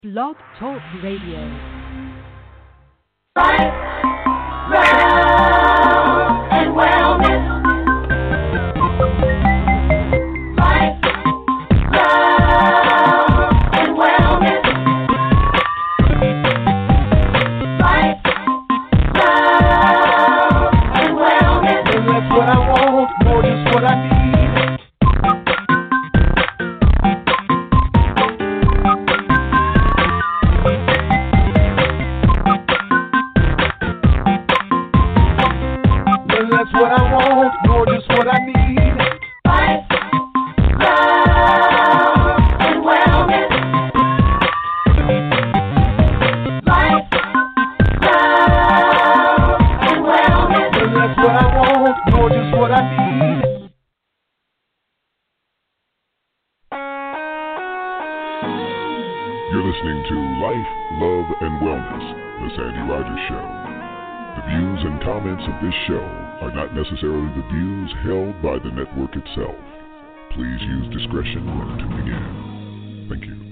Blog Talk Radio. Life, love, and wellness. Life, love, and wellness. Life, love, and wellness. And that's what I want, more just what I need. That's what I want, more just what I need. Life, love, and wellness. Life, love, and wellness. And that's what I want, more just what I need. You're listening to Life, Love, and Wellness, The Sandy Rogers Show. The views and comments of this show are not necessarily the views held by the network itself. Please use discretion when tuning in. Thank you.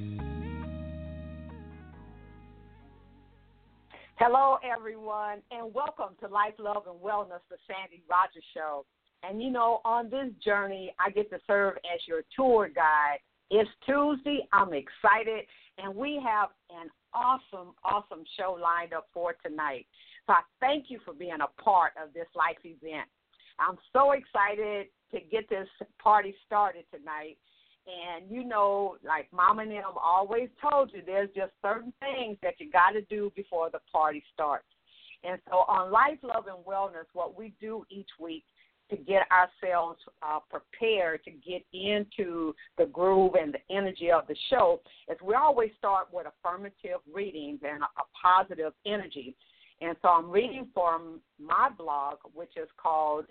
Hello, everyone, and welcome to Life, Love, and Wellness, the Sandy Rogers Show. And, you know, on this journey, I get to serve as your tour guide. It's Tuesday. I'm excited, and we have an awesome show lined up for tonight. So I thank you for being a part of this life event. I'm so excited to get this party started tonight. And, you know, like Mama and them always told you, there's just certain things that you got to do before the party starts. And so on Life, Love, and Wellness, what we do each week to get ourselves prepared to get into the groove and the energy of the show is we always start with affirmative readings and a positive energy. And so I'm reading from my blog, which is called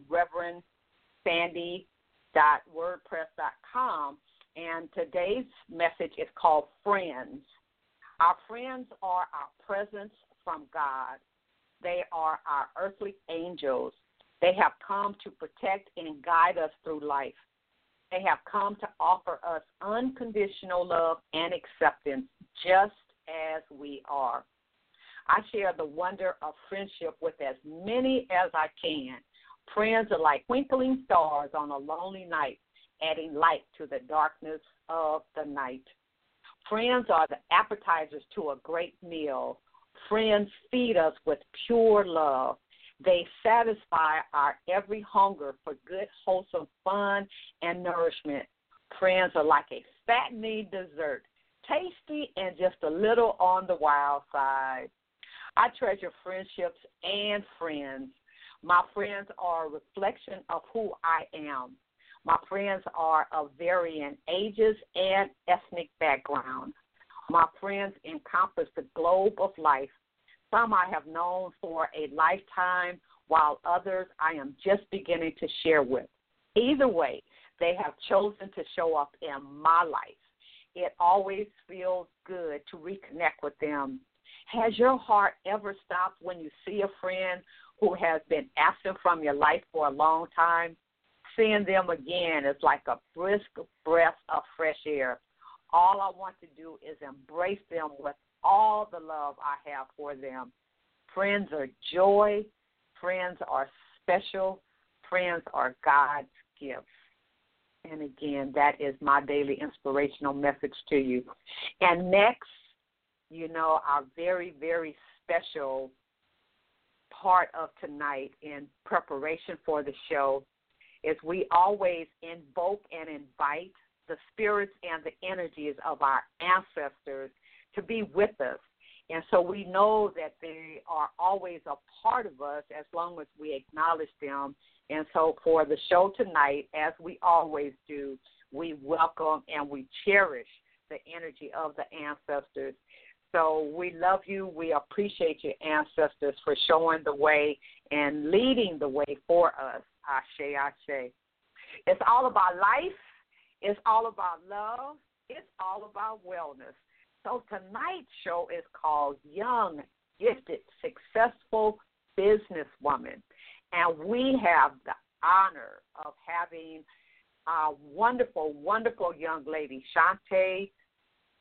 reverendsandy.wordpress.com, and today's message is called Friends. Our friends are our presence from God. They are our earthly angels. They have come to protect and guide us through life. They have come to offer us unconditional love and acceptance just as we are. I share the wonder of friendship with as many as I can. Friends are like twinkling stars on a lonely night, adding light to the darkness of the night. Friends are the appetizers to a great meal. Friends feed us with pure love. They satisfy our every hunger for good, wholesome fun and nourishment. Friends are like a fattening dessert, tasty and just a little on the wild side. I treasure friendships and friends. My friends are a reflection of who I am. My friends are of varying ages and ethnic backgrounds. My friends encompass the globe of life. Some I have known for a lifetime, while others I am just beginning to share with. Either way, they have chosen to show up in my life. It always feels good to reconnect with them. Has your heart ever stopped when you see a friend who has been absent from your life for a long time? Seeing them again is like a brisk breath of fresh air. All I want to do is embrace them with all the love I have for them. Friends are joy. Friends are special. Friends are God's gift. And again, that is my daily inspirational message to you. And next, you know, our very, very special part of tonight in preparation for the show is we always invoke and invite the spirits and the energies of our ancestors to be with us. And so we know that they are always a part of us as long as we acknowledge them. And so for the show tonight, as we always do, we welcome and we cherish the energy of the ancestors. So we love you. We appreciate your ancestors for showing the way and leading the way for us. Ashe, ashe. It's all about life. It's all about love. It's all about wellness. So tonight's show is called Young, Gifted, Successful Businesswoman. And we have the honor of having a wonderful, wonderful young lady, Shantae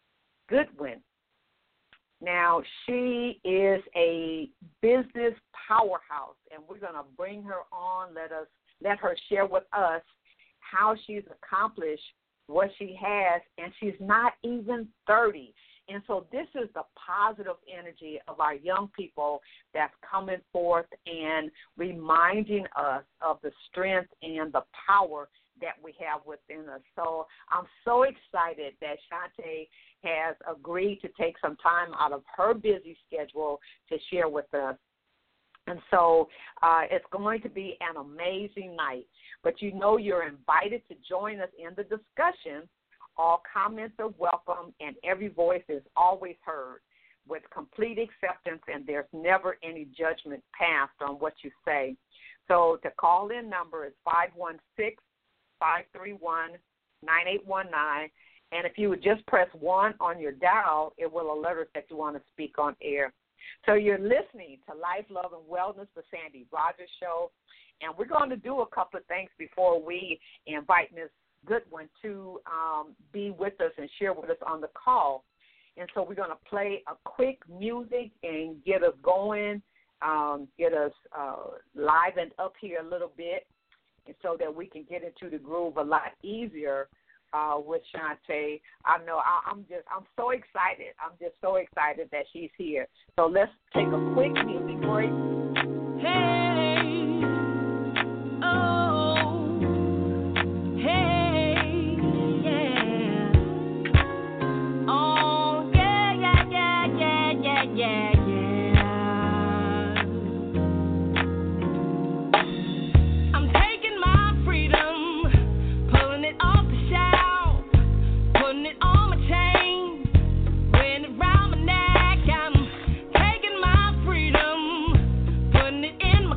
Goodwin. Now, she is a business powerhouse, and we're going to bring her on. Let her share with us how she's accomplished what she has, and she's not even 30. And so this is the positive energy of our young people that's coming forth and reminding us of the strength and the power that we have within us. So I'm so excited that Shante has agreed to take some time out of her busy schedule to share with us. And so it's going to be an amazing night. But you know you're invited to join us in the discussion. All comments are welcome, and every voice is always heard with complete acceptance, and there's never any judgment passed on what you say. So the call-in number is 516-531-9819. And if you would just press 1 on your dial, it will alert us that you want to speak on air. So you're listening to Life, Love, and Wellness, the Sandy Rogers Show. And we're going to do a couple of things before we invite Ms. Goodwin to be with us and share with us on the call. And so we're going to play a quick music and get us going, get us livened up here a little bit, and so that we can get into the groove a lot easier with Shante. I know I'm so excited. I'm just so excited that she's here. So let's take a quick music break. Hey, oh, hey, yeah. Oh, yeah, yeah, yeah, yeah, yeah, yeah, yeah. I'm taking my freedom, pulling it off the shelf, putting it on my chain, wearing it round my neck. I'm taking my freedom, putting it in my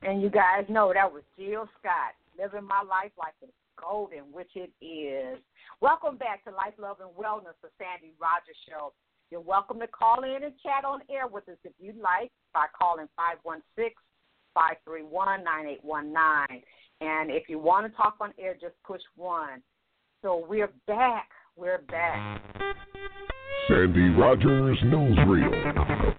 And you guys know that was Jill Scott, living my life like it's golden, which it is. Welcome back to Life, Love, and Wellness, the Sandy Rogers Show. You're welcome to call in and chat on air with us if you'd like by calling 516-531-9819. And if you want to talk on air, just push 1. So we're back. We're back. Sandy Rogers Newsreel.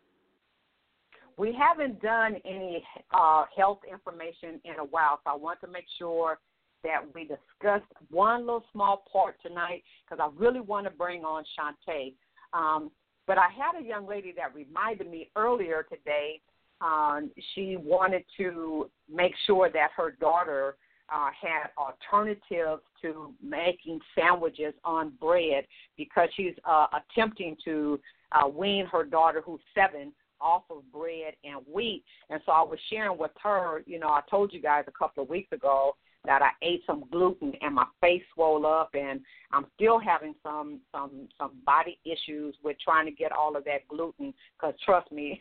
We haven't done any health information in a while, so I want to make sure that we discuss one little small part tonight because I really want to bring on Shantae. But I had a young lady that reminded me earlier today. She wanted to make sure that her daughter had alternatives to making sandwiches on bread because she's attempting to wean her daughter, who's 7, off of bread and wheat. And so I was sharing with her, I told you guys a couple of weeks ago that I ate some gluten and my face swelled up, and I'm still having some body issues with trying to get all of that gluten because, trust me,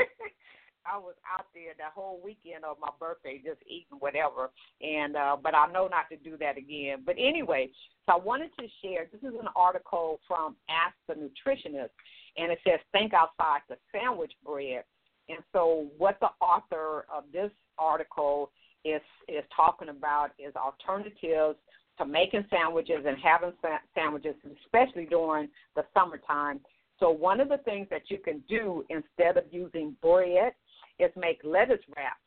I was out there that whole weekend of my birthday just eating whatever, and but I know not to do that again. But anyway, so I wanted to share, this is an article from Ask the Nutritionist, and it says, think outside the sandwich bread. And so what the author of this article is talking about is alternatives to making sandwiches and having sandwiches, especially during the summertime. So one of the things that you can do instead of using bread is make lettuce wraps.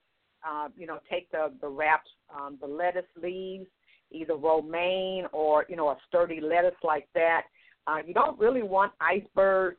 Take the wraps, the lettuce leaves, either romaine or, a sturdy lettuce like that. You don't really want iceberg,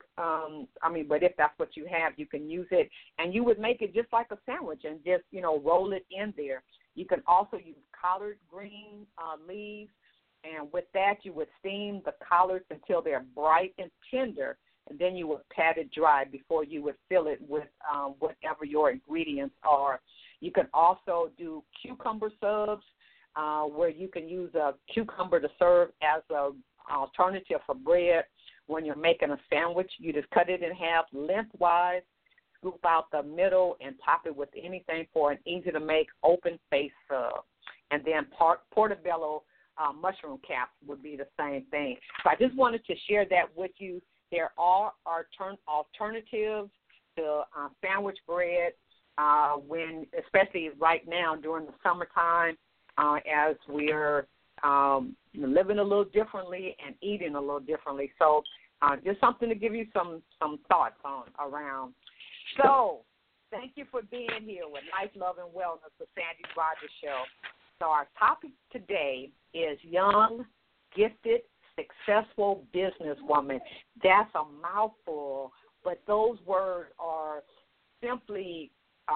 but if that's what you have, you can use it. And you would make it just like a sandwich and just, roll it in there. You can also use collard green leaves, and with that you would steam the collards until they're bright and tender, and then you would pat it dry before you would fill it with whatever your ingredients are. You can also do cucumber subs, where you can use a cucumber to serve as a alternative for bread. When you're making a sandwich, you just cut it in half lengthwise, scoop out the middle, and top it with anything for an easy-to-make open-face sub. And then portobello mushroom caps would be the same thing. So I just wanted to share that with you. There are alternatives to sandwich bread especially right now during the summertime, as we're living a little differently and eating a little differently. So just something to give you some thoughts on around. So thank you for being here with Life, Love, and Wellness, the Sandy Rogers Show. So our topic today is young, gifted, successful businesswoman. That's a mouthful, but those words are simply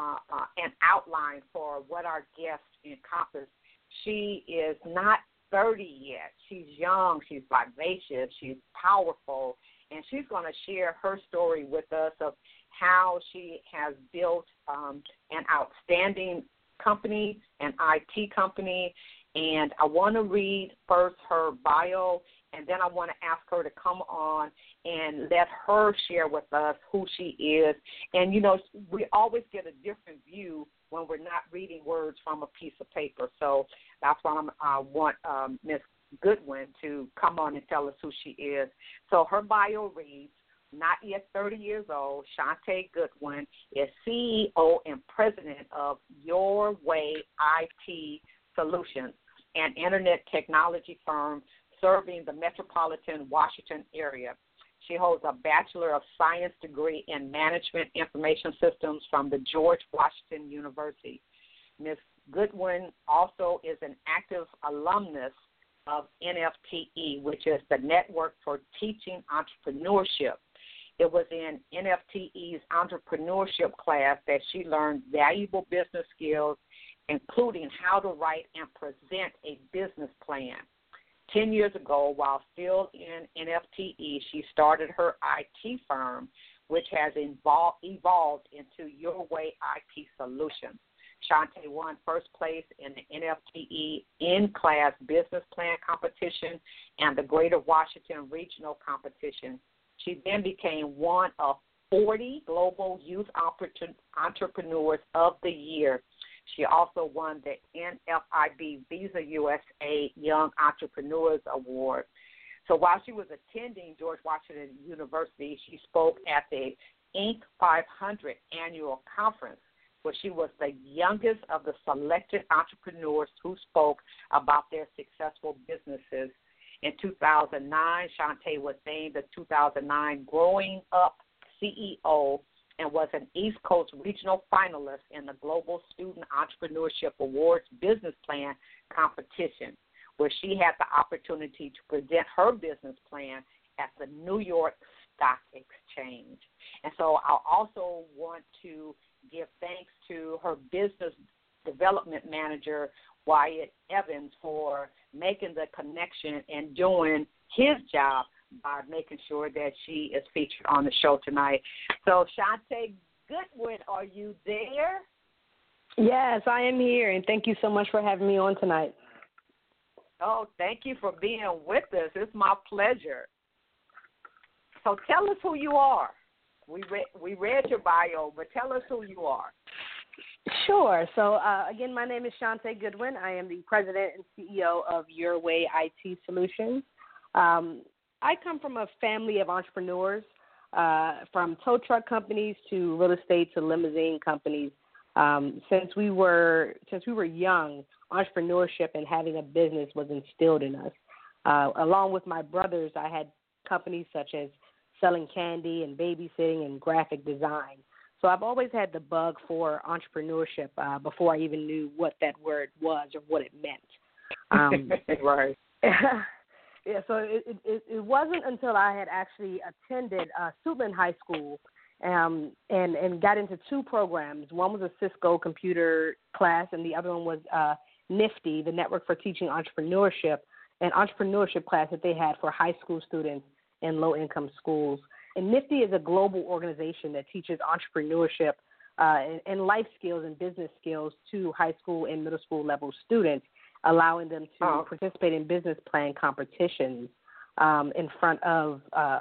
an outline for what our guest encompasses. She is not 30 yet. She's young, she's vivacious, she's powerful, and she's going to share her story with us of how she has built an outstanding company, an IT company. And I want to read first her bio, and then I want to ask her to come on and let her share with us who she is. And, we always get a different view when we're not reading words from a piece of paper. So that's why I want Ms. Goodwin to come on and tell us who she is. So her bio reads, not yet 30 years old, Shantae Goodwin is CEO and president of Your Way IT Solutions, an internet technology firm serving the metropolitan Washington area. She holds a Bachelor of Science degree in Management Information Systems from the George Washington University. Ms. Goodwin also is an active alumnus of NFTE, which is the Network for Teaching Entrepreneurship. It was in NFTE's entrepreneurship class that she learned valuable business skills, including how to write and present a business plan. 10 years ago, while still in NFTE, she started her IT firm, which has evolved into Your Way IT Solutions. Shantae won first place in the NFTE in-class business plan competition and the Greater Washington Regional Competition. She then became one of 40 Global Youth Entrepreneurs of the Year. She also won the NFIB Visa USA Young Entrepreneurs Award. So while she was attending George Washington University, she spoke at the Inc. 500 annual conference, where she was the youngest of the selected entrepreneurs who spoke about their successful businesses. In 2009, Shantae was named the 2009 Growing Up CEO and was an East Coast regional finalist in the Global Student Entrepreneurship Awards Business Plan competition, where she had the opportunity to present her business plan at the New York Stock Exchange. And so I also want to give thanks to her business development manager, Wyatt Evans, for making the connection and doing his job by making sure that she is featured on the show tonight. So, Shantae Goodwin, are you there? Yes, I am here, and thank you so much for having me on tonight. Oh, thank you for being with us. It's my pleasure. So tell us who you are. We read your bio, but tell us who you are. Sure. So, again, my name is Shantae Goodwin. I am the president and CEO of Your Way IT Solutions. I come from a family of entrepreneurs, from tow truck companies to real estate to limousine companies. Since we were young, entrepreneurship and having a business was instilled in us. Along with my brothers, I had companies such as selling candy and babysitting and graphic design. So I've always had the bug for entrepreneurship before I even knew what that word was or what it meant. Right. Yeah, so it wasn't until I had actually attended Suitland High School and got into two programs. One was a Cisco computer class, and the other one was NIFTY, the Network for Teaching Entrepreneurship, an entrepreneurship class that they had for high school students in low-income schools. And NIFTY is a global organization that teaches entrepreneurship and life skills and business skills to high school and middle school level students, allowing them to participate in business plan competitions in front of,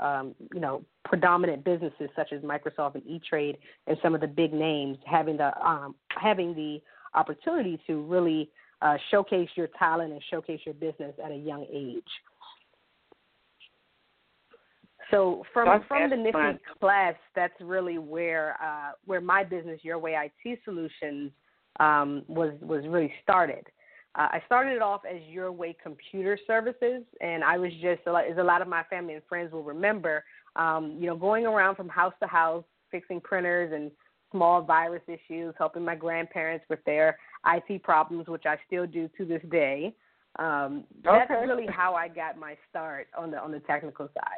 predominant businesses such as Microsoft and E-Trade and some of the big names, having the opportunity to really showcase your talent and showcase your business at a young age. So from the NIFTY class, that's really where my business, Your Way IT Solutions, was really started. I started it off as Your Way Computer Services, and I was just, as a lot of my family and friends will remember, going around from house to house, fixing printers and small virus issues, helping my grandparents with their IT problems, which I still do to this day. That's really how I got my start on the technical side.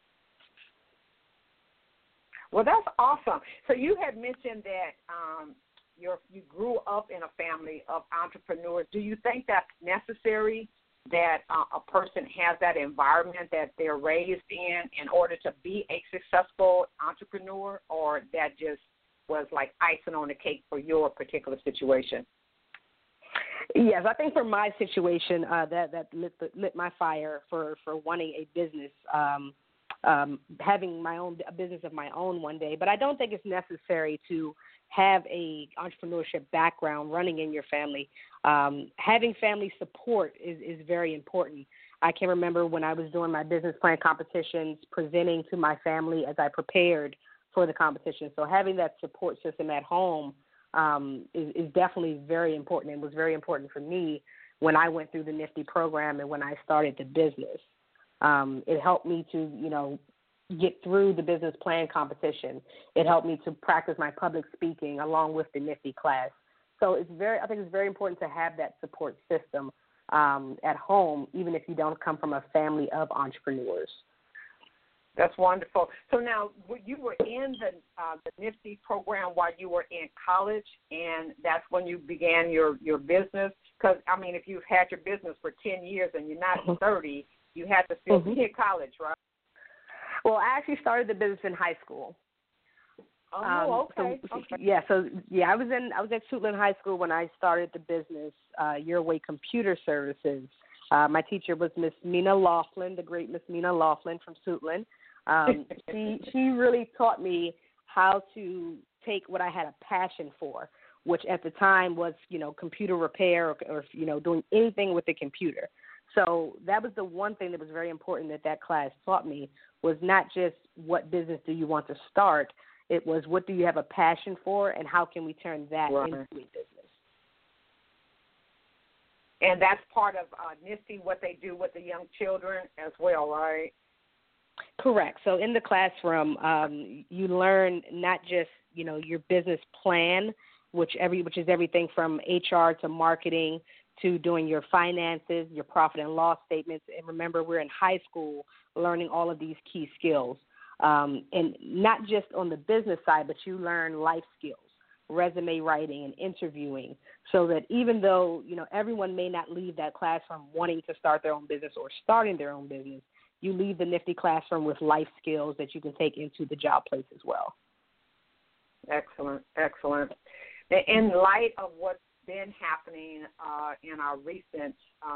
Well, that's awesome. So you had mentioned that you grew up in a family of entrepreneurs. Do you think that's necessary, that a person has that environment that they're raised in order to be a successful entrepreneur, or that just was like icing on the cake for your particular situation? Yes, I think for my situation, that lit my fire for wanting a business, having a business of my own one day. But I don't think it's necessary to have a entrepreneurship background running in your family. Having family support is very important. I can remember when I was doing my business plan competitions, presenting to my family as I prepared for the competition. So having that support system at home is definitely very important, and was very important for me when I went through the NIFTY program and when I started the business. It helped me to, get through the business plan competition. It helped me to practice my public speaking along with the NIFTY class. So I think it's very important to have that support system at home, even if you don't come from a family of entrepreneurs. That's wonderful. So now, you were in the NIFTY program while you were in college, and that's when you began your business? Because, if you've had your business for 10 years and you're not 30, you had to still be in college, right? Well, I actually started the business in high school. Oh, okay. I was at Suitland High School when I started the business, Your Way Computer Services. My teacher was Miss Mina Laughlin, the great Miss Mina Laughlin from Suitland. She really taught me how to take what I had a passion for, which at the time was, computer repair or doing anything with the computer. So that was the one thing that was very important that class taught me, was not just what business do you want to start. It was what do you have a passion for, and how can we turn that into a business. And that's part of NISTY, what they do with the young children as well, right? Correct. So in the classroom, you learn not just, your business plan, which is everything from HR to marketing to doing your finances, your profit and loss statements. And remember, we're in high school learning all of these key skills. And not just on the business side, but you learn life skills, resume writing and interviewing, so that even though, everyone may not leave that classroom wanting to start their own business or starting their own business, you leave the NIFTY classroom with life skills that you can take into the job place as well. Excellent, excellent. In light of what's been happening in our recent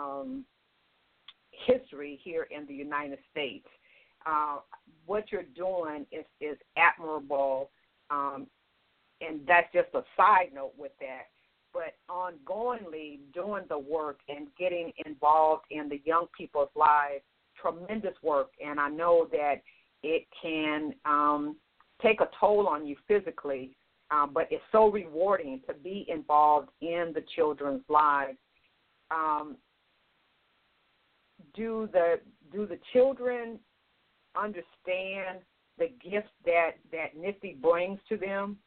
history here in the United States, what you're doing is admirable, and that's just a side note with that. But ongoingly doing the work and getting involved in the young people's lives, tremendous work, and I know that it can take a toll on you physically, but it's so rewarding to be involved in the children's lives. Do the children understand the gift that NIFTY brings to them?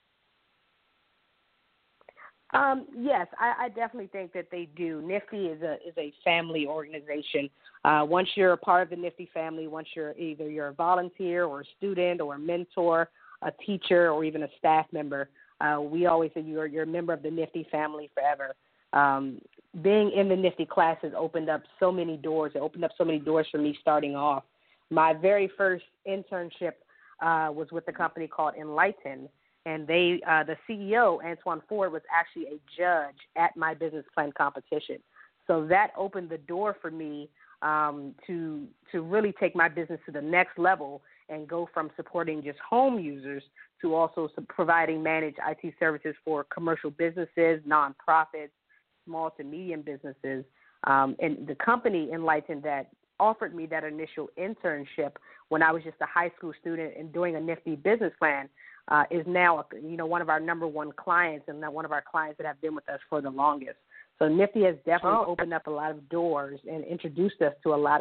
Yes, I definitely think that they do. NIFTY is a family organization. Once you're a part of the NIFTY family, once you're a volunteer or a student or a mentor, a teacher, or even a staff member, we always say you're a member of the NIFTY family forever. Being in the NIFTY classes opened up so many doors. It opened up so many doors for me starting off. My very first internship was with a company called Enlighten. And the CEO, Antoine Ford, was actually a judge at my business plan competition. So that opened the door for me to really take my business to the next level and go from supporting just home users to also providing managed IT services for commercial businesses, nonprofits, small to medium businesses. And the company Enlighten that offered me that initial internship when I was just a high school student and doing a NIFTY business plan is now, one of our number one clients, and one of our clients that have been with us for the longest. So NIFTY has definitely opened up a lot of doors and introduced us to a lot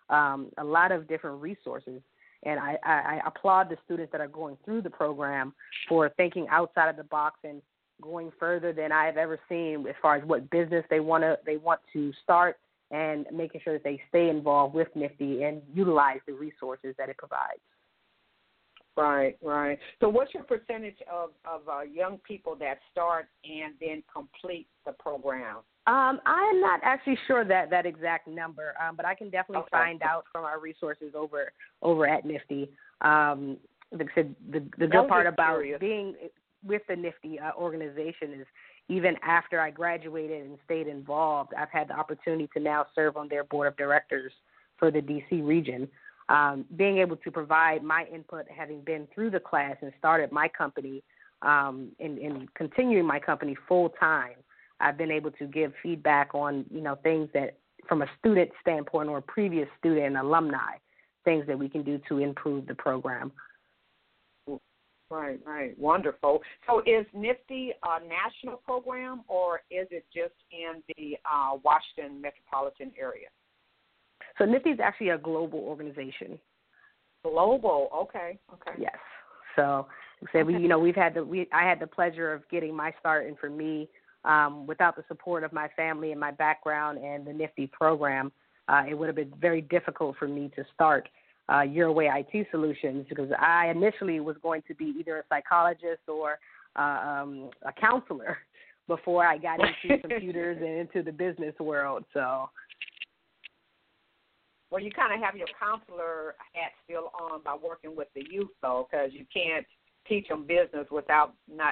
of different resources. And I applaud the students that are going through the program for thinking outside of the box and going further than I've ever seen as far as what business they want to start, and making sure that they stay involved with NIFTY and utilize the resources that it provides. Right. So what's your percentage of young people that start and then complete the program? I am not actually sure that exact number, but I can definitely find out from our resources over at NIFTY. Like I said, the good part about being with the NIFTY organization is even after I graduated and stayed involved, I've had the opportunity to now serve on their board of directors for the D.C. region. Being able to provide my input, having been through the class and started my company and continuing my company full time, I've been able to give feedback on, things that from a student standpoint or a previous student and alumni, things that we can do to improve the program. Right. Wonderful. So is NIFTY a national program, or is it just in the Washington metropolitan area? So NIFTY is actually a global organization. Global, okay. Yes. So, I had the pleasure of getting my start, and for me, without the support of my family and my background and the NIFTY program, it would have been very difficult for me to start Your Way IT Solutions, because I initially was going to be either a psychologist or a counselor before I got into computers and into the business world. So. Well, you kind of have your counselor hat still on by working with the youth, though, because you can't teach them business without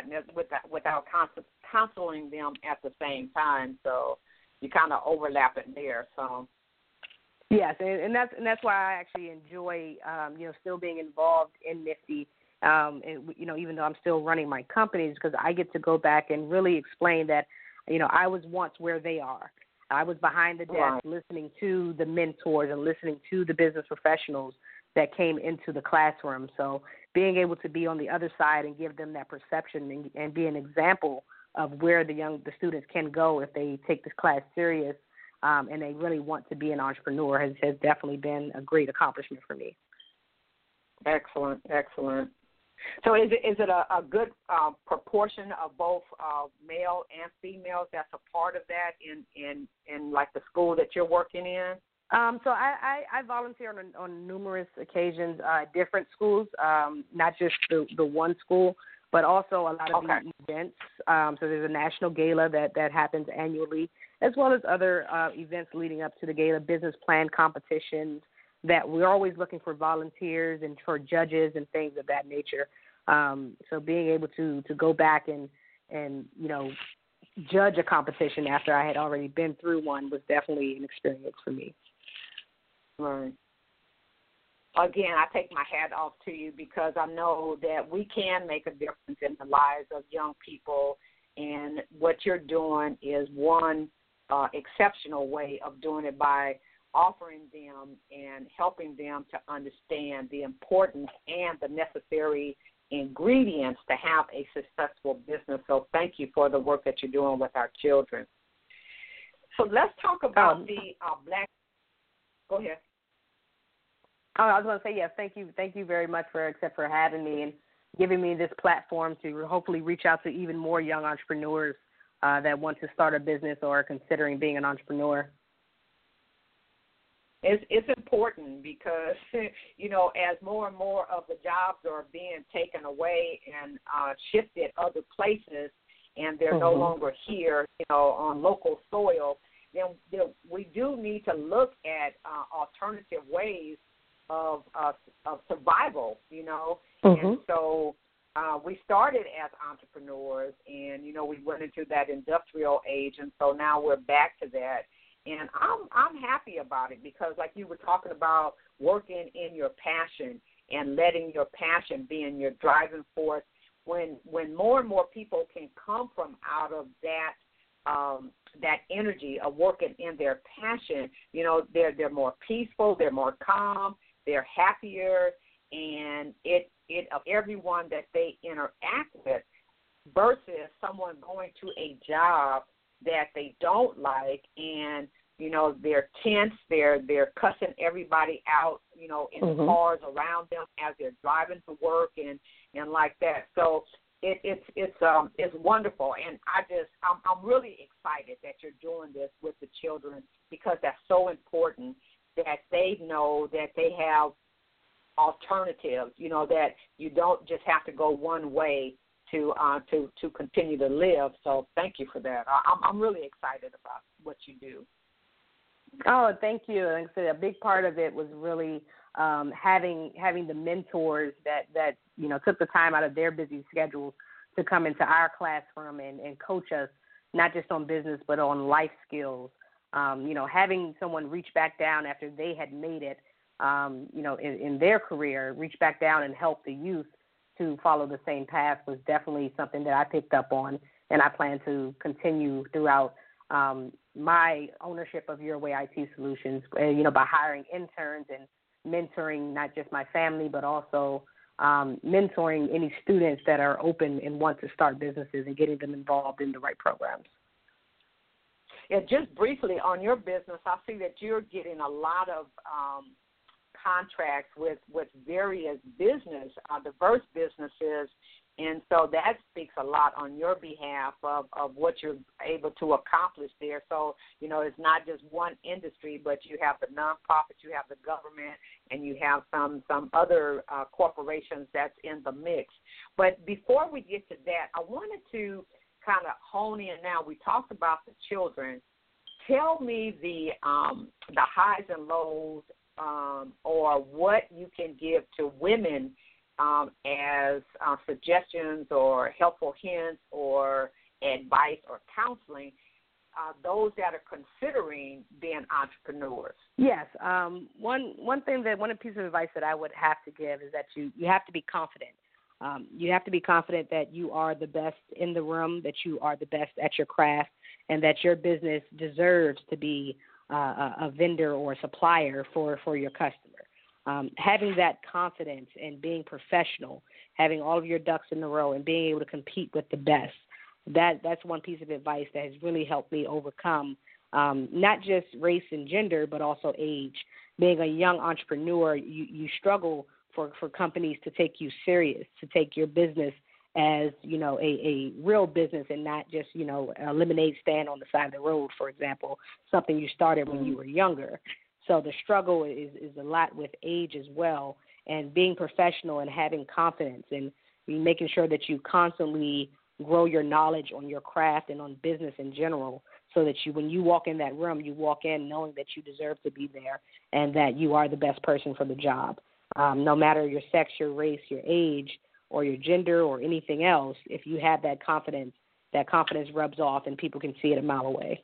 counseling them at the same time. So you kind of overlap it there. So. Yes, and that's why I actually enjoy still being involved in NIFTY, Even though I'm still running my companies, because I get to go back and really explain that, I was once where they are. I was behind the desk listening to the mentors and listening to the business professionals that came into the classroom. So being able to be on the other side and give them that perception and be an example of where the students can go if they take this class serious and they really want to be an entrepreneur has definitely been a great accomplishment for me. Excellent. So is it a good proportion of both male and females that's a part of that in like the school that you're working in? So I volunteer on numerous occasions at different schools, not just the one school, but also a lot of the events. So there's a national gala that happens annually, as well as other events leading up to the gala, business plan competitions, that we're always looking for volunteers and for judges and things of that nature. So being able to go back and judge a competition after I had already been through one was definitely an experience for me. Right. Again, I take my hat off to you because I know that we can make a difference in the lives of young people, and what you're doing is one exceptional way of doing it by offering them and helping them to understand the importance and the necessary ingredients to have a successful business. So thank you for the work that you're doing with our children. So let's talk about the Black. Go ahead. Oh, I was going to say, yes, thank you very much for having me and giving me this platform to hopefully reach out to even more young entrepreneurs that want to start a business or are considering being an entrepreneur. It's important because, as more and more of the jobs are being taken away and shifted other places, and they're no longer here, on local soil, then we do need to look at alternative ways of survival, And so we started as entrepreneurs, and, we went into that industrial age, and so now we're back to that. And I'm happy about it because, like you were talking about, working in your passion and letting your passion be in your driving force. When more and more people can come from out of that energy of working in their passion, they're more peaceful, they're more calm, they're happier, and it of everyone that they interact with versus someone going to a job that they don't like, and they're tense, they're cussing everybody out, in the cars around them as they're driving to work and like that. So it's wonderful, and I'm really excited that you're doing this with the children because that's so important that they know that they have alternatives, that you don't just have to go one way to continue to live. So thank you for that. I'm really excited about what you do. Oh, thank you. Like I said, a big part of it was really having the mentors that took the time out of their busy schedules to come into our classroom and coach us, not just on business but on life skills. Having someone reach back down after they had made it, in their career, reach back down and help the youth to follow the same path was definitely something that I picked up on, and I plan to continue throughout my ownership of Your Way IT Solutions, by hiring interns and mentoring not just my family, but also mentoring any students that are open and want to start businesses and getting them involved in the right programs. Yeah, just briefly on your business, I see that you're getting a lot of contracts with various diverse businesses, and so that speaks a lot on your behalf of what you're able to accomplish there. So, it's not just one industry, but you have the nonprofits, you have the government, and you have some other corporations that's in the mix. But before we get to that, I wanted to kind of hone in now. We talked about the children. Tell me the highs and lows or what you can give to women as suggestions or helpful hints or advice or counseling, those that are considering being entrepreneurs. Yes. One piece of advice that I would have to give is that you have to be confident. You have to be confident that you are the best in the room, that you are the best at your craft, and that your business deserves to be a vendor or a supplier for your customer. Having that confidence and being professional, having all of your ducks in a row and being able to compete with the best, that's one piece of advice that has really helped me overcome not just race and gender, but also age. Being a young entrepreneur, you struggle for companies to take you serious, to take your business as, a real business and not just, a lemonade stand on the side of the road, for example, something you started when you were younger. So the struggle is a lot with age as well, and being professional and having confidence and making sure that you constantly grow your knowledge on your craft and on business in general, so that when you walk in that room, you walk in knowing that you deserve to be there and that you are the best person for the job. No matter your sex, your race, your age, or your gender or anything else, if you have that confidence rubs off and people can see it a mile away.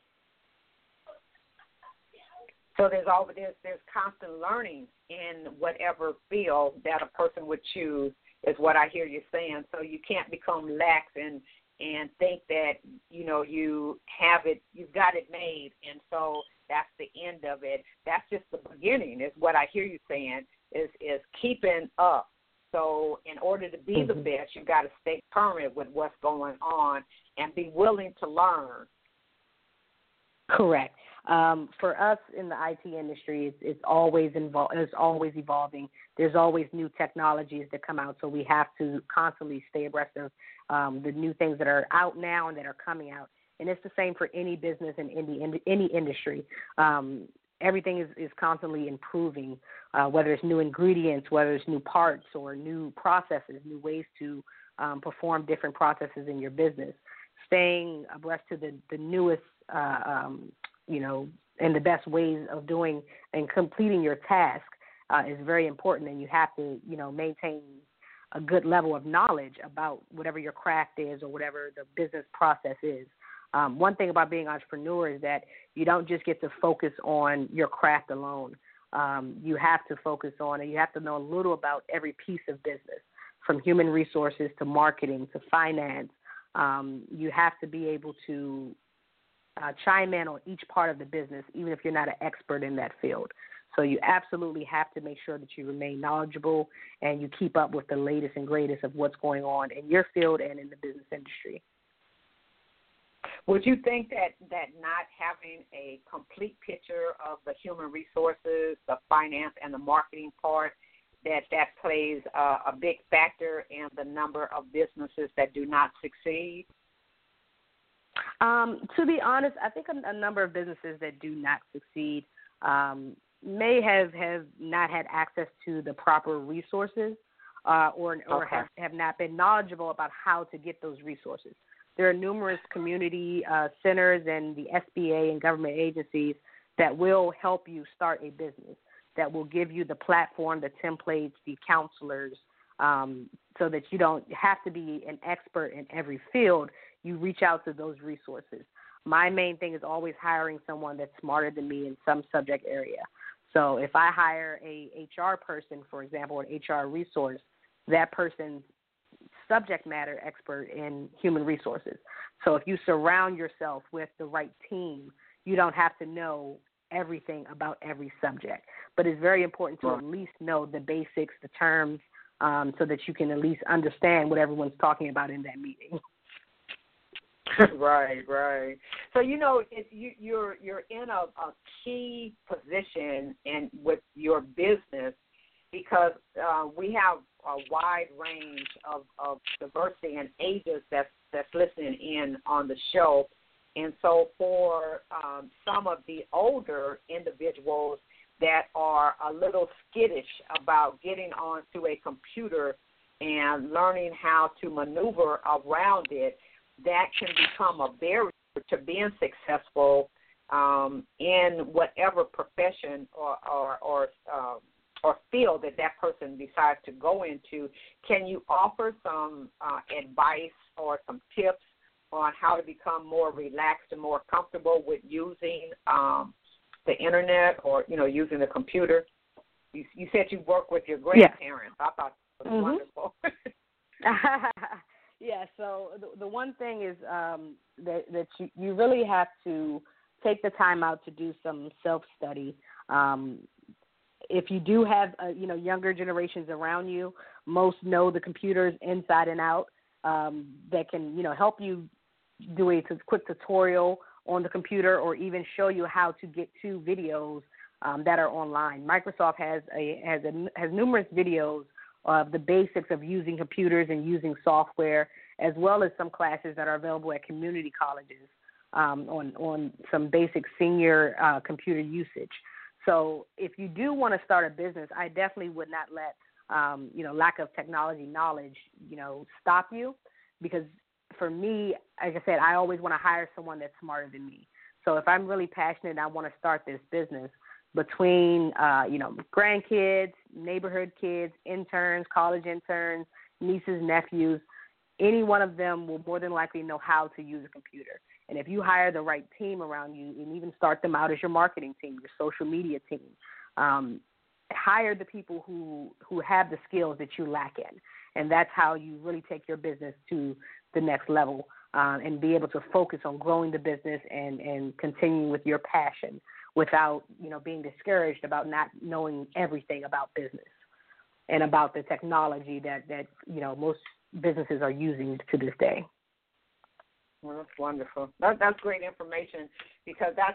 So there's constant learning in whatever field that a person would choose, is what I hear you saying. So you can't become lax and think that, you have it, you've got it made, and so that's the end of it. That's just the beginning, is what I hear you saying, is keeping up. So in order to be the best, you've got to stay current with what's going on and be willing to learn. Correct. For us in the IT industry, it's always evolving. There's always new technologies that come out, so we have to constantly stay abreast of the new things that are out now and that are coming out. And it's the same for any business and any industry. Everything is constantly improving, whether it's new ingredients, whether it's new parts or new processes, new ways to perform different processes in your business. Staying abreast to the newest and the best ways of doing and completing your task is very important, and you have to, maintain a good level of knowledge about whatever your craft is or whatever the business process is. One thing about being an entrepreneur is that you don't just get to focus on your craft alone. You have to focus on, and you have to know a little about every piece of business, from human resources to marketing to finance. You have to be able to chime in on each part of the business, even if you're not an expert in that field. So you absolutely have to make sure that you remain knowledgeable and you keep up with the latest and greatest of what's going on in your field and in the business industry. Would you think that not having a complete picture of the human resources, the finance, and the marketing part, that plays a big factor in the number of businesses that do not succeed? To be honest, I think a number of businesses that do not succeed may have not had access to the proper resources or have not been knowledgeable about how to get those resources. There are numerous community centers and the SBA and government agencies that will help you start a business, that will give you the platform, the templates, the counselors, so that you don't have to be an expert in every field. You reach out to those resources. My main thing is always hiring someone that's smarter than me in some subject area. So if I hire a HR person, for example, an HR resource, that person's subject matter expert in human resources. So if you surround yourself with the right team, you don't have to know everything about every subject. But it's very important to at least know the basics, the terms, so that you can at least understand what everyone's talking about in that meeting. Right. So you're in a key position with your business, because we have a wide range of diversity and ages that's listening in on the show, and so for some of the older individuals that are a little skittish about getting onto a computer and learning how to maneuver around it, that can become a barrier to being successful in whatever profession or field that person decides to go into. Can you offer some advice or some tips on how to become more relaxed and more comfortable with using the internet or using the computer? You said you work with your grandparents. I thought that was wonderful. Yeah, so the one thing is that you really have to take the time out to do some self-study. If you do have younger generations around you, most know the computers inside and out, that can help you do a quick tutorial on the computer or even show you how to get to videos that are online. Microsoft has numerous videos of the basics of using computers and using software, as well as some classes that are available at community colleges on some basic senior computer usage. So if you do want to start a business, I definitely would not let lack of technology knowledge stop you, because for me, like I said, I always want to hire someone that's smarter than me. So if I'm really passionate and I want to start this business, between grandkids, neighborhood kids, interns, college interns, nieces, nephews, any one of them will more than likely know how to use a computer. And if you hire the right team around you and even start them out as your marketing team, your social media team, hire the people who have the skills that you lack in. And that's how you really take your business to the next level and be able to focus on growing the business and continuing with your passion without, being discouraged about not knowing everything about business and about the technology that most businesses are using to this day. Well, that's wonderful. That's great information, because that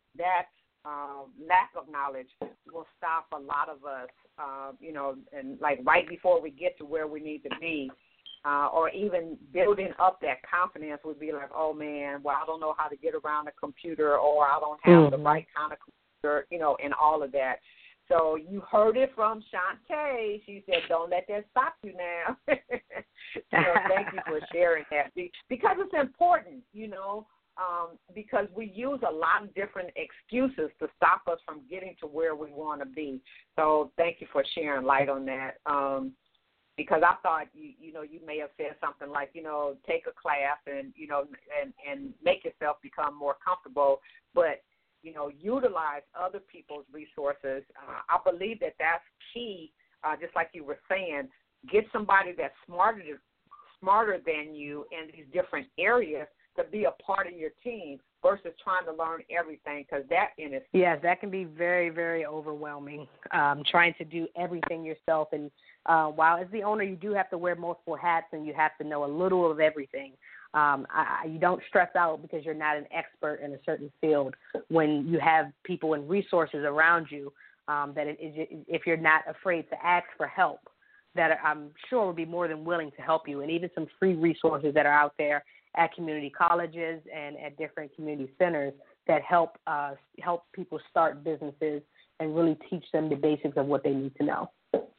lack of knowledge will stop a lot of us, and like right before we get to where we need to be, or even building up that confidence would be like, oh, man, well, I don't know how to get around a computer, or I don't have the right kind of computer, and all of that. So you heard it from Shantae. She said, don't let that stop you now. Thank you for sharing that, because it's important, because we use a lot of different excuses to stop us from getting to where we want to be. So thank you for sharing light on that. Because I thought you may have said something like, take a class and and make yourself become more comfortable, but utilize other people's resources. I believe that that's key. Just like you were saying, get somebody that's smarter than you in these different areas to be a part of your team versus trying to learn everything, because that in itself. Yes, that can be very, very overwhelming, trying to do everything yourself. And while as the owner, you do have to wear multiple hats and you have to know a little of everything. You don't stress out because you're not an expert in a certain field when you have people and resources around you if you're not afraid to ask for help, that I'm sure will be more than willing to help you. And even some free resources that are out there at community colleges and at different community centers that help people start businesses and really teach them the basics of what they need to know.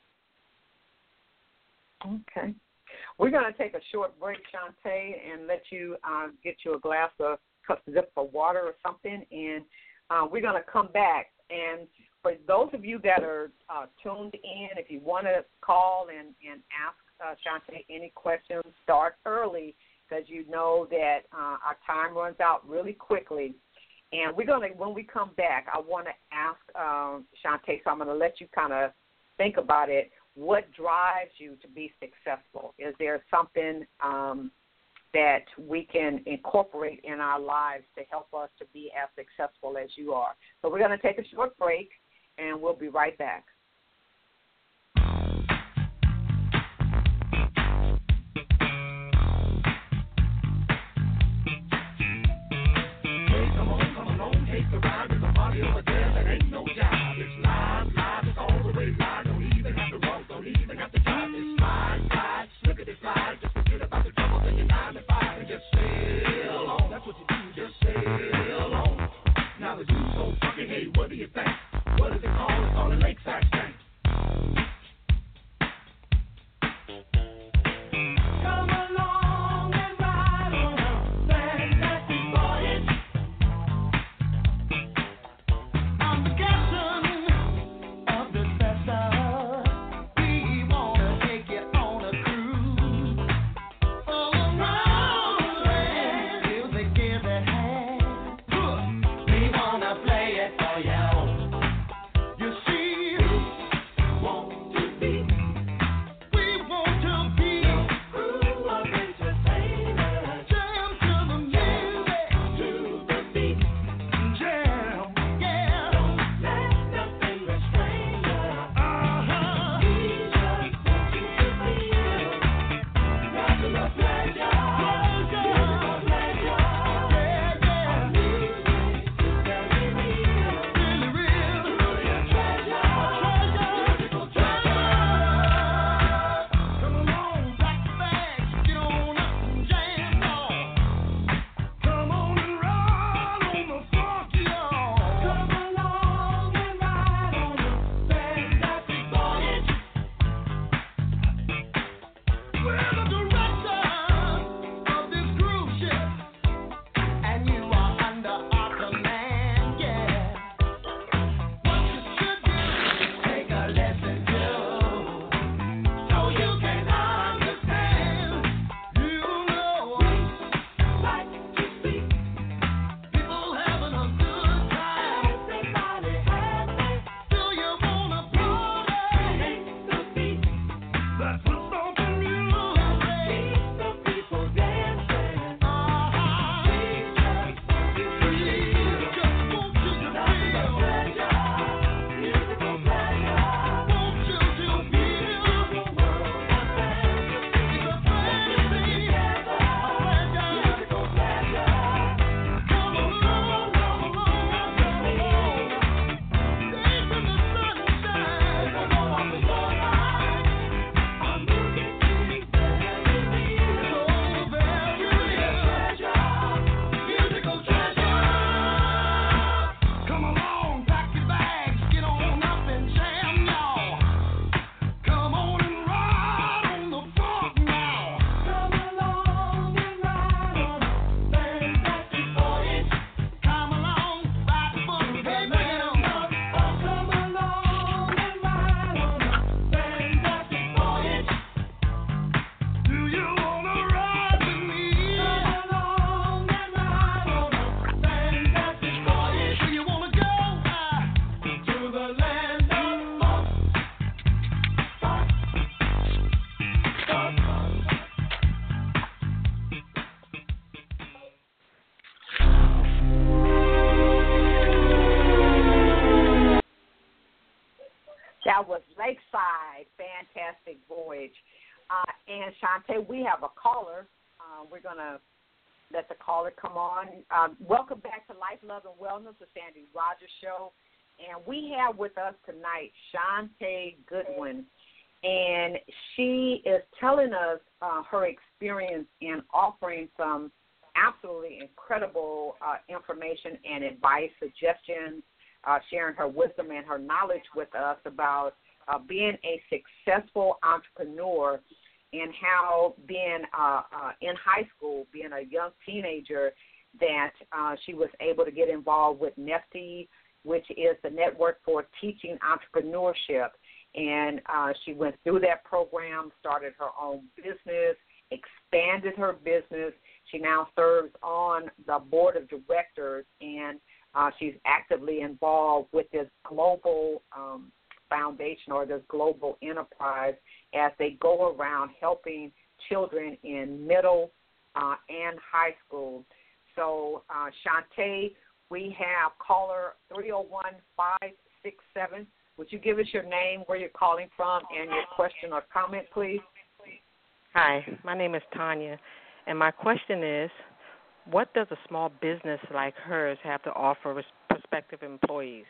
Okay. We're going to take a short break, Shantae, and let you get you a glass of zip of water or something, and we're going to come back. And for those of you that are tuned in, if you want to call and ask Shantae any questions, start early, because you know that our time runs out really quickly. And we're going to, when we come back, I want to ask Shantae, so I'm going to let you kind of think about it. What drives you to be successful? Is there something that we can incorporate in our lives to help us to be as successful as you are? So we're going to take a short break, and we'll be right back. What do you think? What is it called? It's on the lakeside. That was Lakeside, Fantastic Voyage. And Shantae, we have a caller. We're going to let the caller come on. Welcome back to Life, Love, and Wellness, the Sandy Rogers Show. And we have with us tonight Shantae Goodwin. And she is telling us her experience in offering some absolutely incredible information and advice, suggestions, sharing her wisdom and her knowledge with us about being a successful entrepreneur and how being in high school, being a young teenager, that she was able to get involved with NEFTE, which is the Network for Teaching Entrepreneurship. And she went through that program, started her own business, expanded her business. She now serves on the board of directors, and she's actively involved with this global foundation or this global enterprise as they go around helping children in middle and high school. So, Shantae, we have caller 301-567. Would you give us your name, where you're calling from, and your question or comment, please? Hi, my name is Tanya, and my question is, what does a small business like hers have to offer prospective employees?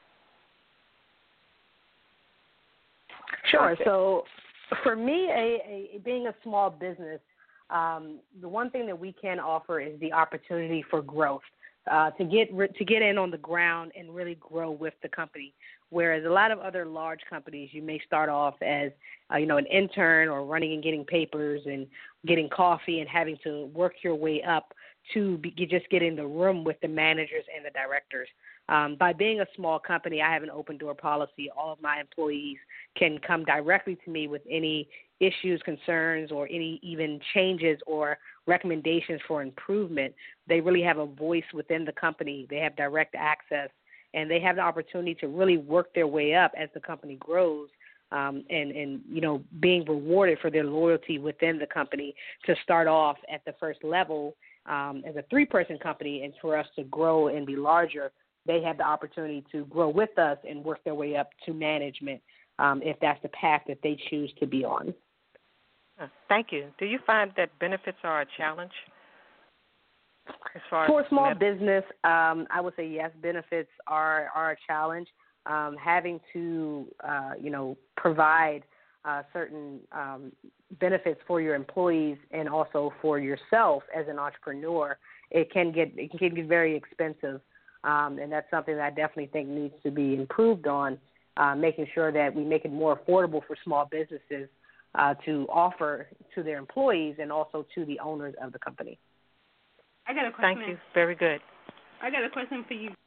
Sure. So for me, being a small business, the one thing that we can offer is the opportunity for growth, to get in on the ground and really grow with the company. Whereas a lot of other large companies, you may start off as an intern or running and getting papers and getting coffee and having to work your way up to just get in the room with the managers and the directors. By being a small company, I have an open door policy. All of my employees can come directly to me with any issues, concerns, or any even changes or recommendations for improvement. They really have a voice within the company. They have direct access, and they have the opportunity to really work their way up as the company grows, and being rewarded for their loyalty within the company to start off at the first level as a 3-person company, and for us to grow and be larger. They have the opportunity to grow with us and work their way up to management if that's the path that they choose to be on. Thank you. Do you find that benefits are a challenge? As far For as a small business, I would say yes, benefits are a challenge. Having to, provide certain benefits for your employees and also for yourself as an entrepreneur, it can get very expensive. And that's something that I definitely think needs to be improved on, making sure that we make it more affordable for small businesses to offer to their employees and also to the owners of the company. I got a question. Thank you. Very good. I got a question for you.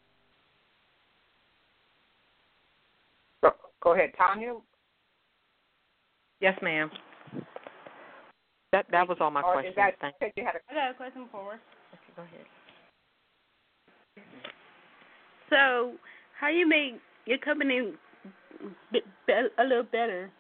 Go ahead, Tanya. Yes, ma'am. That was all my questions. I got a question for her. Okay, go ahead. So, how you make your company a little better?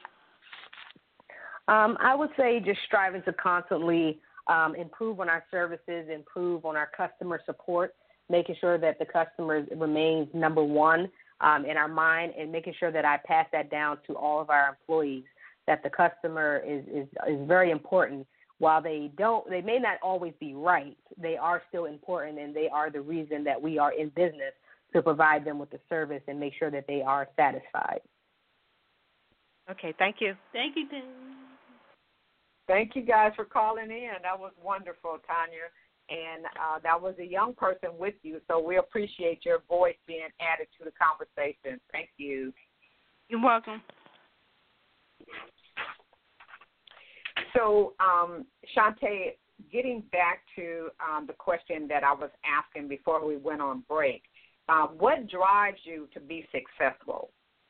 I would say just striving to constantly improve on our services, improve on our customer support, making sure that the customer remains number one in our mind, and making sure that I pass that down to all of our employees, that the customer is very important. While they may not always be right, they are still important, and they are the reason that we are in business, to provide them with the service and make sure that they are satisfied. Okay, thank you. Thank you, Tim. Thank you guys for calling in. That was wonderful, Tanya. And that was a young person with you, so we appreciate your voice being added to the conversation. Thank you. You're welcome. So, Shantae, getting back to the question that I was asking before we went on break, what drives you to be successful?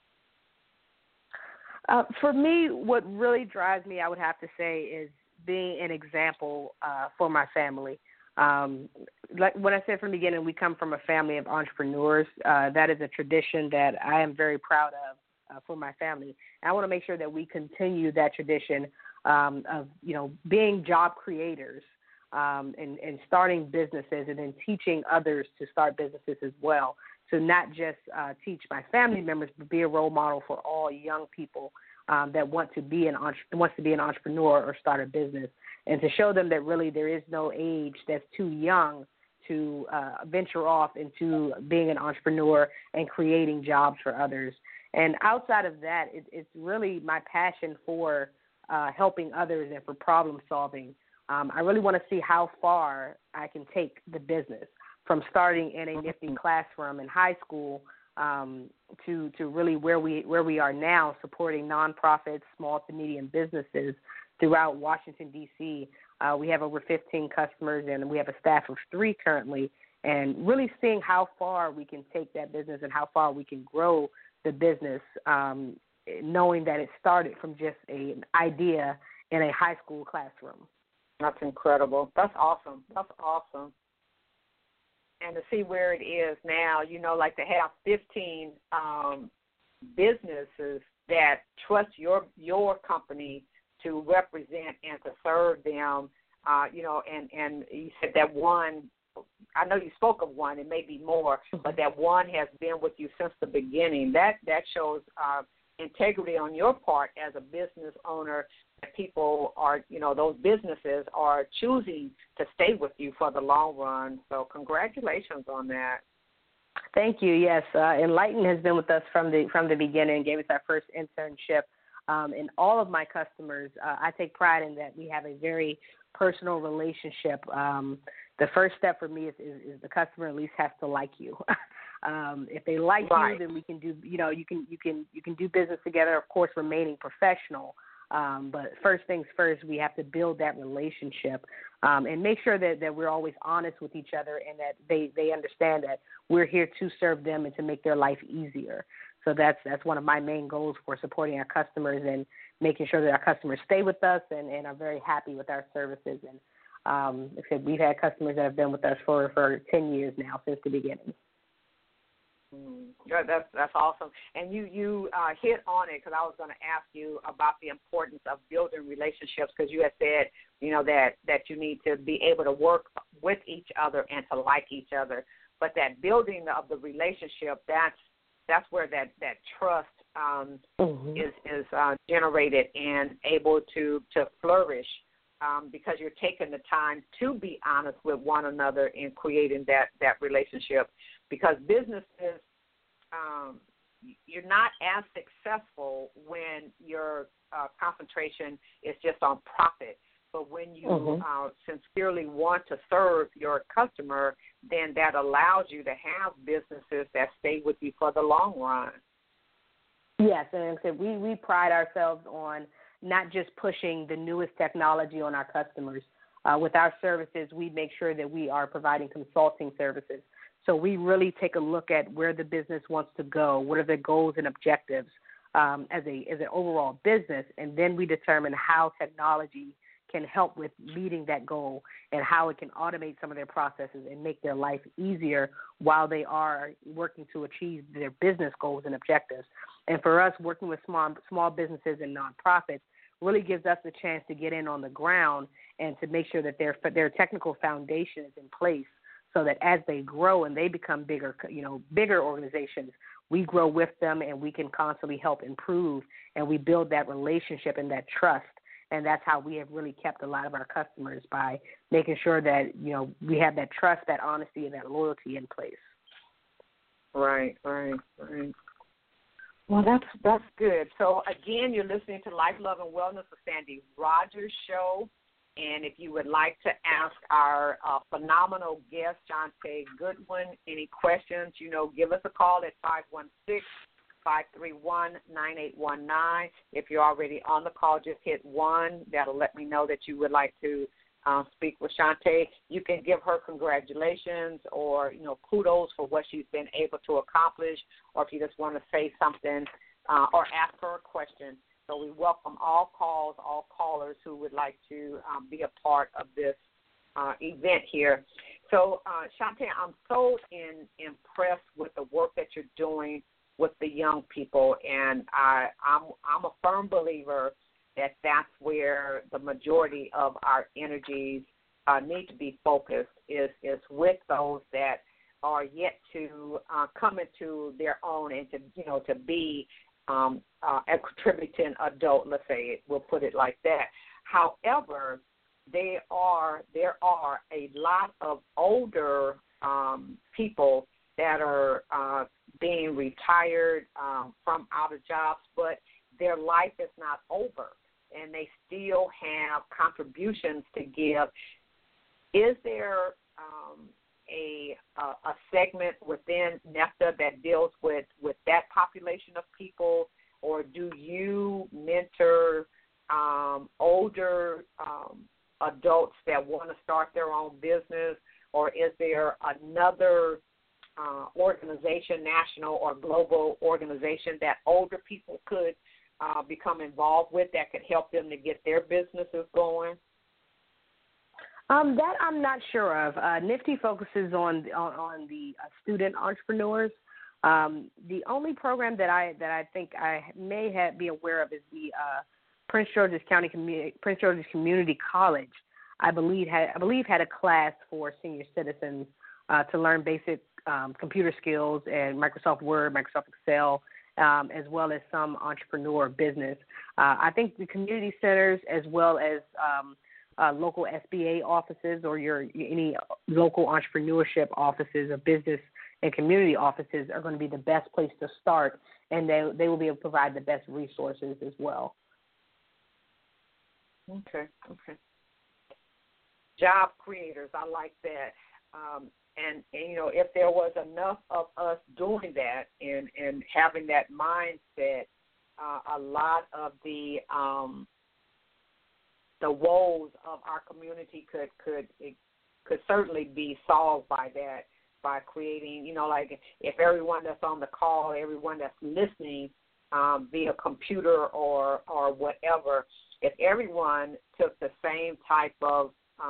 For me, what really drives me, I would have to say, is being an example for my family. Like when I said from the beginning, we come from a family of entrepreneurs. That is a tradition that I am very proud of for my family. And I want to make sure that we continue that tradition of, being job creators and starting businesses, and then teaching others to start businesses as well. To not just teach my family members, but be a role model for all young people that wants to be an entrepreneur or start a business, and to show them that really there is no age that's too young to venture off into being an entrepreneur and creating jobs for others. And outside of that, it's really my passion for helping others and for problem solving. I really want to see how far I can take the business, from starting in a nifty classroom in high school to really where we are now, supporting nonprofits, small to medium businesses throughout Washington, D.C. We have over 15 customers, and we have a staff of 3 currently, and really seeing how far we can take that business and how far we can grow the business, knowing that it started from just an idea in a high school classroom. That's incredible. That's awesome. That's awesome. And to see where it is now, like to have 15 businesses that trust your company to represent and to serve them, and you said that one, I know you spoke of one, it may be more, but that one has been with you since the beginning. That shows integrity on your part as a business owner, that people are, those businesses are choosing to stay with you for the long run. So congratulations on that. Thank you. Yes, Enlighten has been with us from the beginning, gave us our first internship. And all of my customers, I take pride in that we have a very personal relationship. The first step for me is the customer at least has to like you. If they like you, then we can do, you can do business together, of course, remaining professional. But first things first, we have to build that relationship and make sure that we're always honest with each other, and that they understand that we're here to serve them and to make their life easier. So that's one of my main goals for supporting our customers and making sure that our customers stay with us and are very happy with our services. And like I said, we've had customers that have been with us for 10 years now, since the beginning. Yeah, that's awesome. And you hit on it, because I was going to ask you about the importance of building relationships, because you had said, that you need to be able to work with each other and to like each other. But that building of the relationship, that's where that trust is generated and able to flourish, because you're taking the time to be honest with one another in creating that relationship. Because businesses, you're not as successful when your concentration is just on profit. But when you sincerely want to serve your customer, then that allows you to have businesses that stay with you for the long run. Yes, and like I said, we pride ourselves on not just pushing the newest technology on our customers. With our services, we make sure that we are providing consulting services. So we really take a look at where the business wants to go, what are their goals and objectives as an overall business, and then we determine how technology can help with meeting that goal and how it can automate some of their processes and make their life easier while they are working to achieve their business goals and objectives. And for us, working with small businesses and nonprofits really gives us the chance to get in on the ground and to make sure that their technical foundation is in place so that as they grow and they become bigger organizations, we grow with them and we can constantly help improve, and we build that relationship and that trust. And that's how we have really kept a lot of our customers, by making sure that, we have that trust, that honesty, and that loyalty in place. Right. Well, that's good. So, again, you're listening to Life, Love, and Wellness, the Sandy Rogers Show. And if you would like to ask our phenomenal guest, Shante Goodwin, any questions, give us a call at 516-531-9819. If you're already on the call, just hit 1. That'll let me know that you would like to speak with Shante. You can give her congratulations or, kudos for what she's been able to accomplish, or if you just want to say something or ask her a question. So we welcome all callers who would like to be a part of this event here. So, Shante, I'm so impressed with the work that you're doing with the young people, and I'm a firm believer that that's where the majority of our energies need to be focused, is with those that are yet to come into their own and to be a contributing adult, let's say, we'll put it like that. However, there are a lot of older people that are being retired from out of jobs, but their life is not over, and they still have contributions to give. Is there a segment within NEFTA that deals with that population of people, or do you mentor older adults that want to start their own business, or is there another organization, national or global organization, that older people could become involved with that could help them to get their businesses going? That I'm not sure of. NIFTY focuses on the student entrepreneurs. The only program that I think I may be aware of is the Prince George's Community College. I believe had a class for senior citizens to learn basic computer skills and Microsoft Word, Microsoft Excel, as well as some entrepreneur business. I think the community centers, as well as local SBA offices or any local entrepreneurship offices or business and community offices, are going to be the best place to start, and they will be able to provide the best resources as well. Okay. Job creators, I like that. And if there was enough of us doing that and having that mindset, a lot of the woes of our community could certainly be solved by that, by creating, like if everyone that's on the call, everyone that's listening via computer or whatever, if everyone took the same type of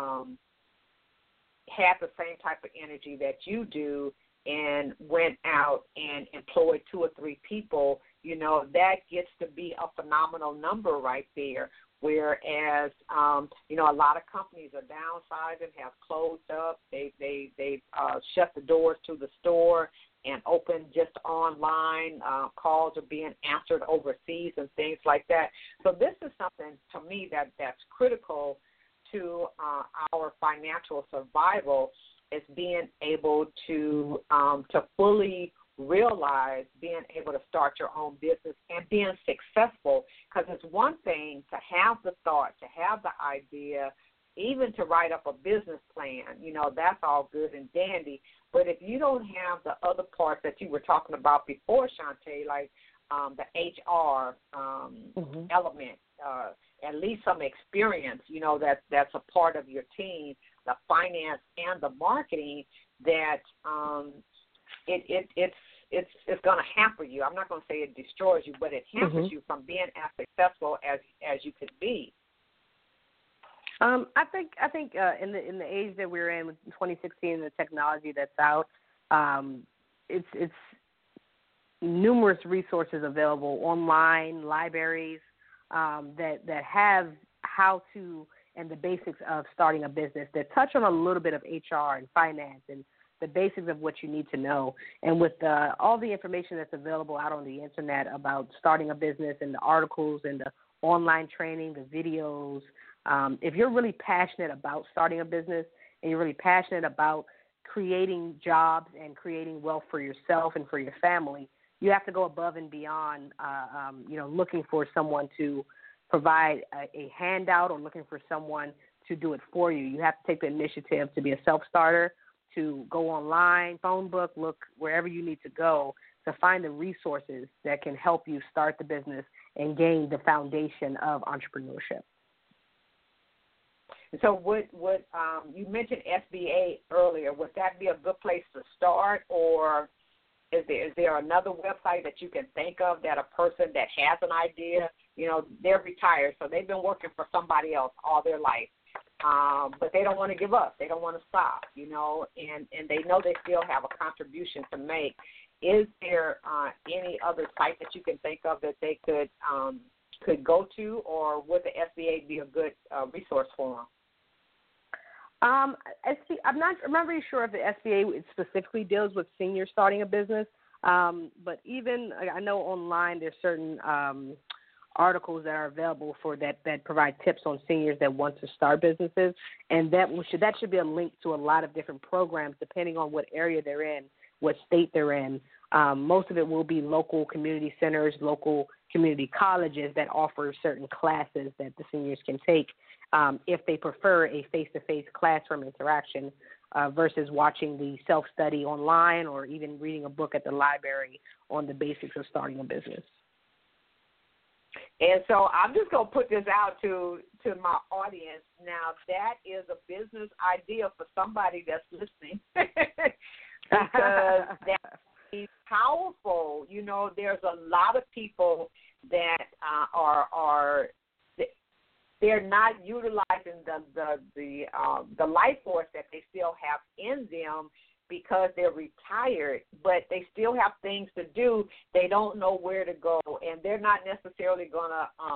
had the same type of energy that you do and went out and employed 2 or 3 people, that gets to be a phenomenal number right there. Whereas, a lot of companies are downsizing, have closed up. They've shut the doors to the store and opened just online. Calls are being answered overseas and things like that. So this is something, to me, that's critical to our financial survival, is being able to fully realize being able to start your own business and being successful. Because it's one thing to have the thought, to have the idea, even to write up a business plan, that's all good and dandy. But if you don't have the other parts that you were talking about before, Shante, like the HR element, at least some experience, that's a part of your team, the finance and the marketing, that it's going to hamper you. I'm not going to say it destroys you, but it hampers you from being as successful as you could be. I think in the age that we're in, with 2016, the technology that's out, it's numerous resources available online, libraries that have how to and the basics of starting a business that touch on a little bit of HR and finance and the basics of what you need to know. And with all the information that's available out on the internet about starting a business and the articles and the online training, the videos, if you're really passionate about starting a business and you're really passionate about creating jobs and creating wealth for yourself and for your family, you have to go above and beyond, looking for someone to provide a handout or looking for someone to do it for you. You have to take the initiative to be a self-starter, to go online, phone book, look wherever you need to go to find the resources that can help you start the business and gain the foundation of entrepreneurship. So you mentioned SBA earlier. Would that be a good place to start, or is there another website that you can think of that a person that has an idea, they're retired, so they've been working for somebody else all their life, but they don't want to give up. They don't want to stop, and they know they still have a contribution to make. Is there any other site that you can think of that they could go to, or would the SBA be a good resource for them? I'm not really sure if the SBA specifically deals with seniors starting a business, but even I know online there's certain articles that are available for that provide tips on seniors that want to start businesses, and that should be a link to a lot of different programs depending on what area they're in, what state they're in. Most of it will be local community centers, local community colleges that offer certain classes that the seniors can take if they prefer a face-to-face classroom interaction versus watching the self-study online or even reading a book at the library on the basics of starting a business. And so I'm just going to put this out to my audience. Now, that is a business idea for somebody that's listening because that's powerful. There's a lot of people that they're not utilizing the life force that they still have in them because they're retired, but they still have things to do. They don't know where to go, and they're not necessarily going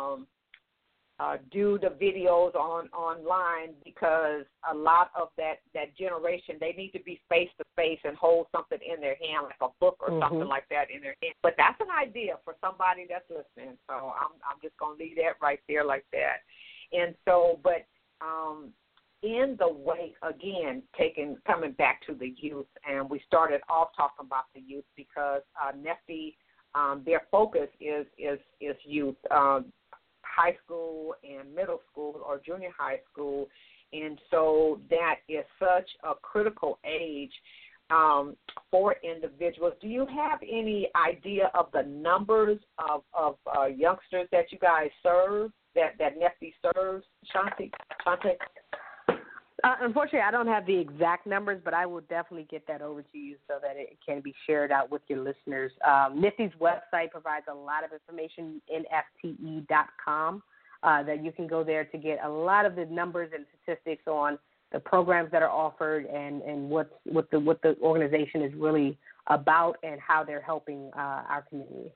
to do the videos online because a lot of that generation, they need to be face-to-face and hold something in their hand, like a book or something like that in their hand. But that's an idea for somebody that's listening, so I'm just going to leave that right there like that. And so, but in the wake, again, coming back to the youth, and we started off talking about the youth because NEFTY, their focus is youth, high school and middle school or junior high school, and so that is such a critical age for individuals. Do you have any idea of the numbers of youngsters that you guys serve, that NEFTY serves, Shante? Unfortunately, I don't have the exact numbers, but I will definitely get that over to you so that it can be shared out with your listeners. NIFTY's website provides a lot of information, nfte.com, that you can go there to get a lot of the numbers and statistics on the programs that are offered and what the organization is really about and how they're helping our community.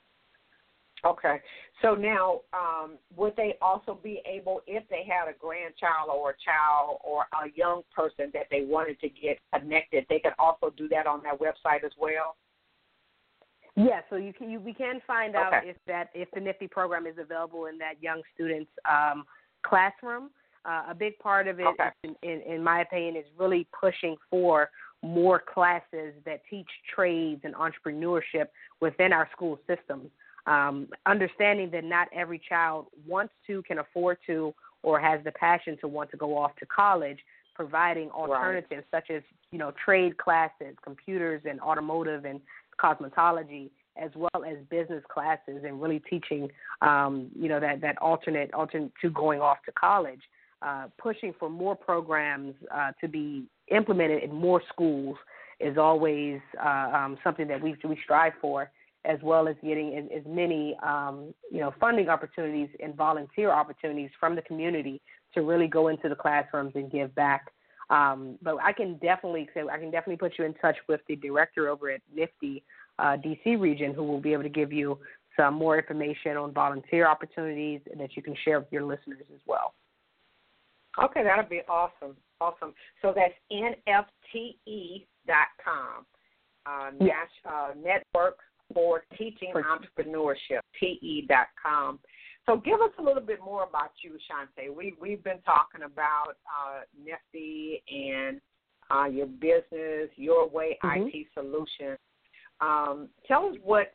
Okay. So now, would they also be able, if they had a grandchild or a child or a young person that they wanted to get connected, they could also do that on their website as well? Yeah, so we can find out if the NIFTY program is available in that young student's classroom. A big part of it, in my opinion, is really pushing for more classes that teach trades and entrepreneurship within our school systems. Understanding that not every child wants to, can afford to, or has the passion to want to go off to college, providing alternatives such as, trade classes, computers and automotive and cosmetology as well as business classes, and really teaching, that alternate to going off to college, pushing for more programs to be implemented in more schools is always something that we strive for, as well as getting as many, funding opportunities and volunteer opportunities from the community to really go into the classrooms and give back. But I can definitely put you in touch with the director over at NIFTY DC region, who will be able to give you some more information on volunteer opportunities that you can share with your listeners as well. Okay, that'll be awesome. Awesome. So that's NFTE.com, Network for Teaching Entrepreneurship, TE.com. So give us a little bit more about you, Shante. We've been talking about NIFTY and your business, Your Way IT Solutions. Tell us what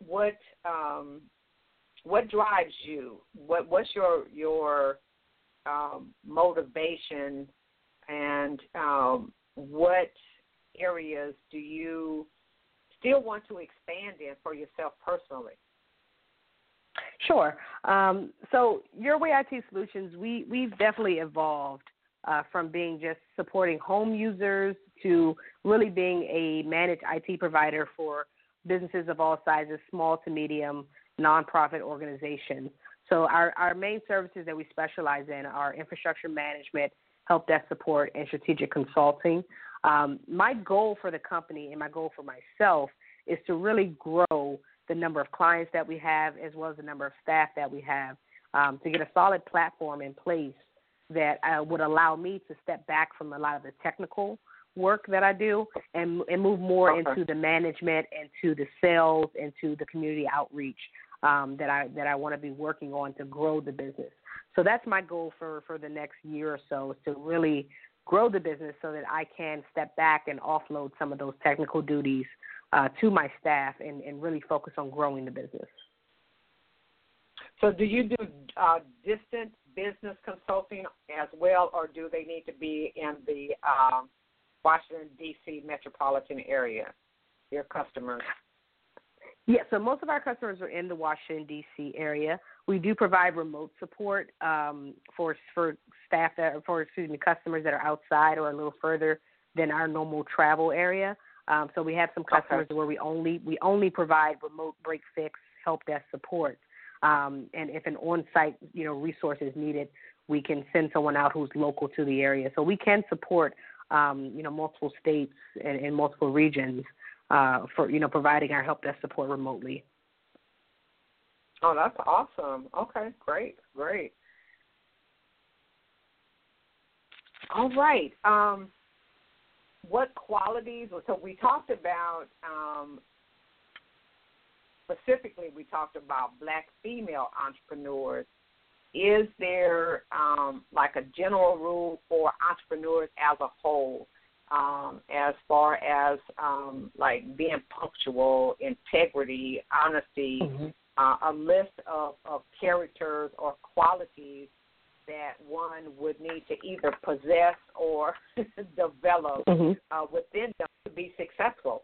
drives you. What's your motivation, and what areas do you still want to expand in for yourself personally? Sure. So Your Way IT Solutions, we've definitely evolved from being just supporting home users to really being a managed IT provider for businesses of all sizes, small to medium, nonprofit organizations. So our main services that we specialize in are infrastructure management, help desk support, and strategic consulting. My goal for the company and my goal for myself is to really grow the number of clients that we have, as well as the number of staff that we have, to get a solid platform in place that would allow me to step back from a lot of the technical work that I do and move more into the management and to the sales and to the community outreach that I want to be working on to grow the business. So that's my goal for the next year or so, is to really grow the business so that I can step back and offload some of those technical duties to my staff and really focus on growing the business. So do you do distant business consulting as well, or do they need to be in the Washington, D.C. metropolitan area, your customers? Yeah, so most of our customers are in the Washington, D.C. area. We do provide remote support for staff customers that are outside or a little further than our normal travel area. So we have some customers where we only provide remote break fix help desk support. And if an on-site resource is needed, we can send someone out who's local to the area. So we can support multiple states and multiple regions for providing our help desk support remotely. Oh, that's awesome. Okay, great. All right. What qualities? So we talked about specifically. We talked about Black female entrepreneurs. Is there like a general rule for entrepreneurs as a whole, as far as like being punctual, integrity, honesty, a list of characters or qualities that one would need to either possess or develop within them to be successful?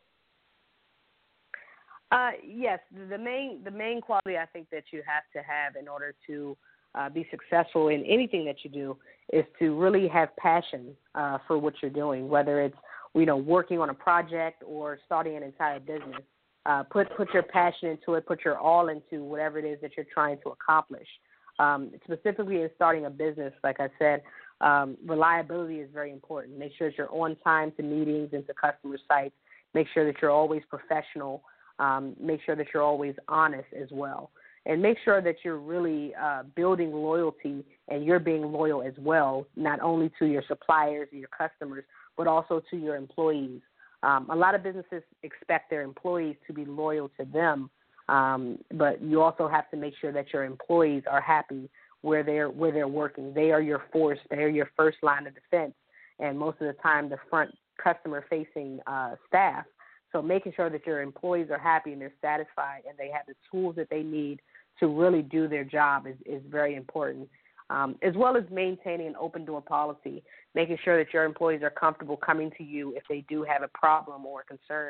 Yes, the main quality I think that you have to have in order to be successful in anything that you do is to really have passion for what you're doing, whether it's working on a project or starting an entire business. Put your passion into it, put your all into whatever it is that you're trying to accomplish. Specifically in starting a business, like I said, reliability is very important. Make sure that you're on time to meetings and to customer sites. Make sure that you're always professional. Make sure that you're always honest as well. And make sure that you're really building loyalty and you're being loyal as well, not only to your suppliers and your customers, but also to your employees. A lot of businesses expect their employees to be loyal to them, but you also have to make sure that your employees are happy where they're working. They are your force. They are your first line of defense, and most of the time the front customer-facing staff. So making sure that your employees are happy and they're satisfied and they have the tools that they need to really do their job is very important, as well as maintaining an open door policy, making sure that your employees are comfortable coming to you if they do have a problem or a concern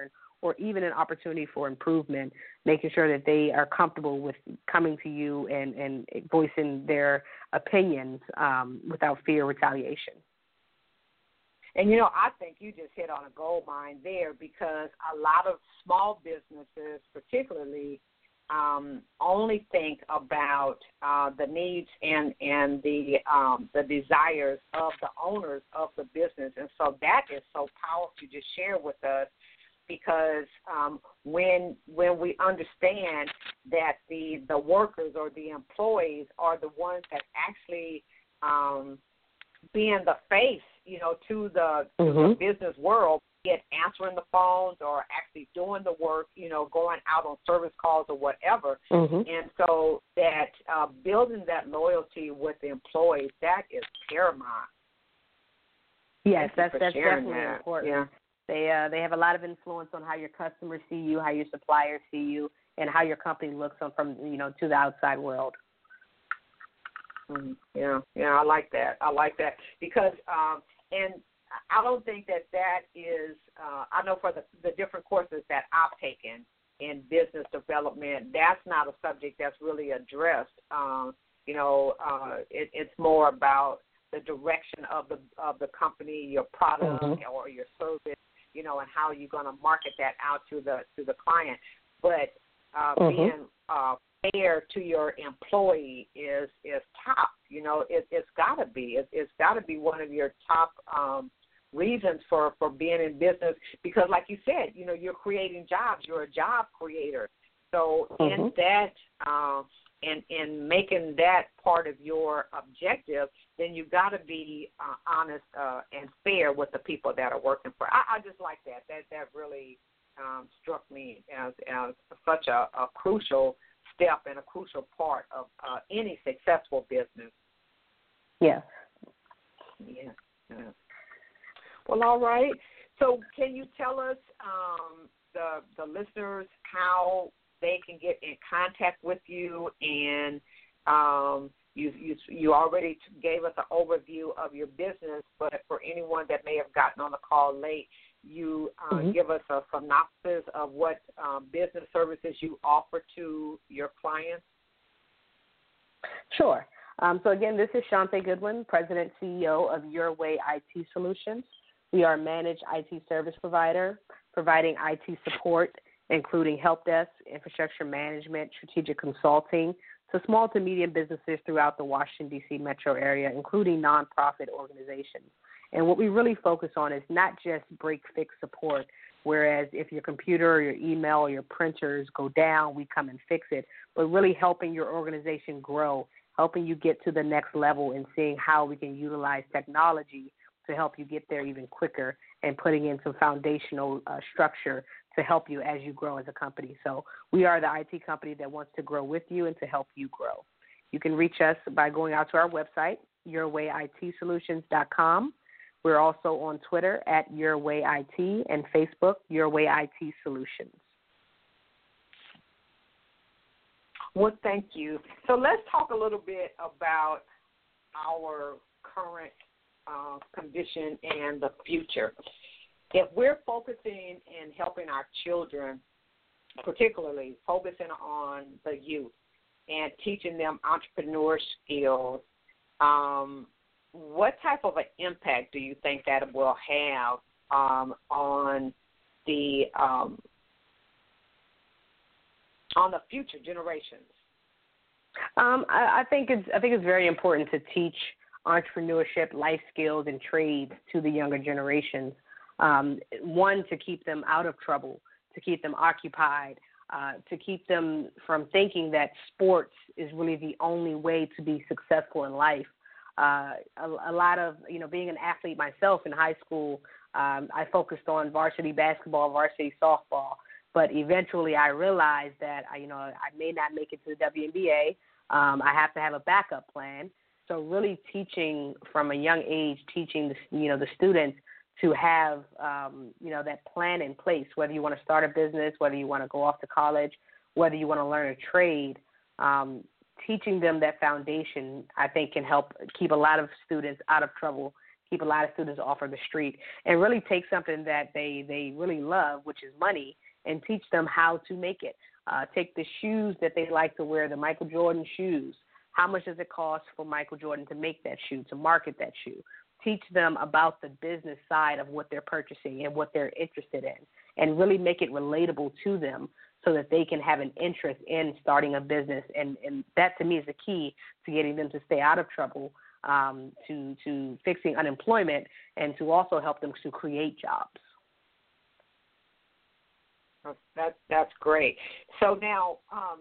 or even an opportunity for improvement, making sure that they are comfortable with coming to you and voicing their opinions without fear of retaliation. And, I think you just hit on a gold mine there, because a lot of small businesses particularly only think about the needs and the desires of the owners of the business. And so that is so powerful to just share with us, because when we understand that the workers or the employees are the ones that actually being the face, to the business world, be it answering the phones or actually doing the work, going out on service calls or whatever. And so that building that loyalty with the employees, that is paramount. Yes, that's definitely that. important. Yeah. They have a lot of influence on how your customers see you, how your suppliers see you, and how your company looks from to the outside world. Yeah, I like that. Because and I don't think that is. I know for the different courses that I've taken in business development, that's not a subject that's really addressed. It's more about the direction of the company, your product or your service, and how you're going to market that out to the client. But being fair to your employee is top. It's got to be. It's got to be one of your top reasons for being in business, because, like you said, you're creating jobs. You're a job creator. So in that, in making that part of your objective, then you got to be honest and fair with the people that are working for. I just like that. That really struck me as such a crucial step and a crucial part of any successful business. Yeah. Yeah. Well, all right. So can you tell us, the listeners, how they can get in contact with you? And you already gave us an overview of your business, but for anyone that may have gotten on the call late, you give us a synopsis of what business services you offer to your clients? Sure. So again, this is Shante Goodwin, President CEO of Your Way IT Solutions. We are a managed IT service provider, providing IT support, including help desk, infrastructure management, strategic consulting, to small to medium businesses throughout the Washington, D.C. metro area, including nonprofit organizations. And what we really focus on is not just break-fix support, whereas if your computer or your email or your printers go down, we come and fix it, but really helping your organization grow, helping you get to the next level and seeing how we can utilize technology to help you get there even quicker, and putting in some foundational structure to help you as you grow as a company. So we are the IT company that wants to grow with you and to help you grow. You can reach us by going out to our website, yourwayitsolutions.com. We're also on Twitter at YourWayIT and Facebook, Your Way IT Solutions. Well, thank you. So let's talk a little bit about our current condition and the future. If we're focusing and helping our children, particularly focusing on the youth and teaching them entrepreneur skills, what type of an impact do you think that will have on the future generations? I think it's very important to teach entrepreneurship, life skills, and trades to the younger generations. One, to keep them out of trouble, to keep them occupied, to keep them from thinking that sports is really the only way to be successful in life. A lot of, being an athlete myself in high school, I focused on varsity basketball, varsity softball, but eventually I realized that, I may not make it to the WNBA. I have to have a backup plan. So really teaching from a young age, teaching the students to have, that plan in place, whether you want to start a business, whether you want to go off to college, whether you want to learn a trade, teaching them that foundation, I think, can help keep a lot of students out of trouble, keep a lot of students off of the street, and really take something that they really love, which is money, and teach them how to make it. Take the shoes that they like to wear, the Michael Jordan shoes. How much does it cost for Michael Jordan to make that shoe, to market that shoe? Teach them about the business side of what they're purchasing and what they're interested in, and really make it relatable to them so that they can have an interest in starting a business. And that, to me, is the key to getting them to stay out of trouble, to fixing unemployment, and to also help them to create jobs. That's great. So now,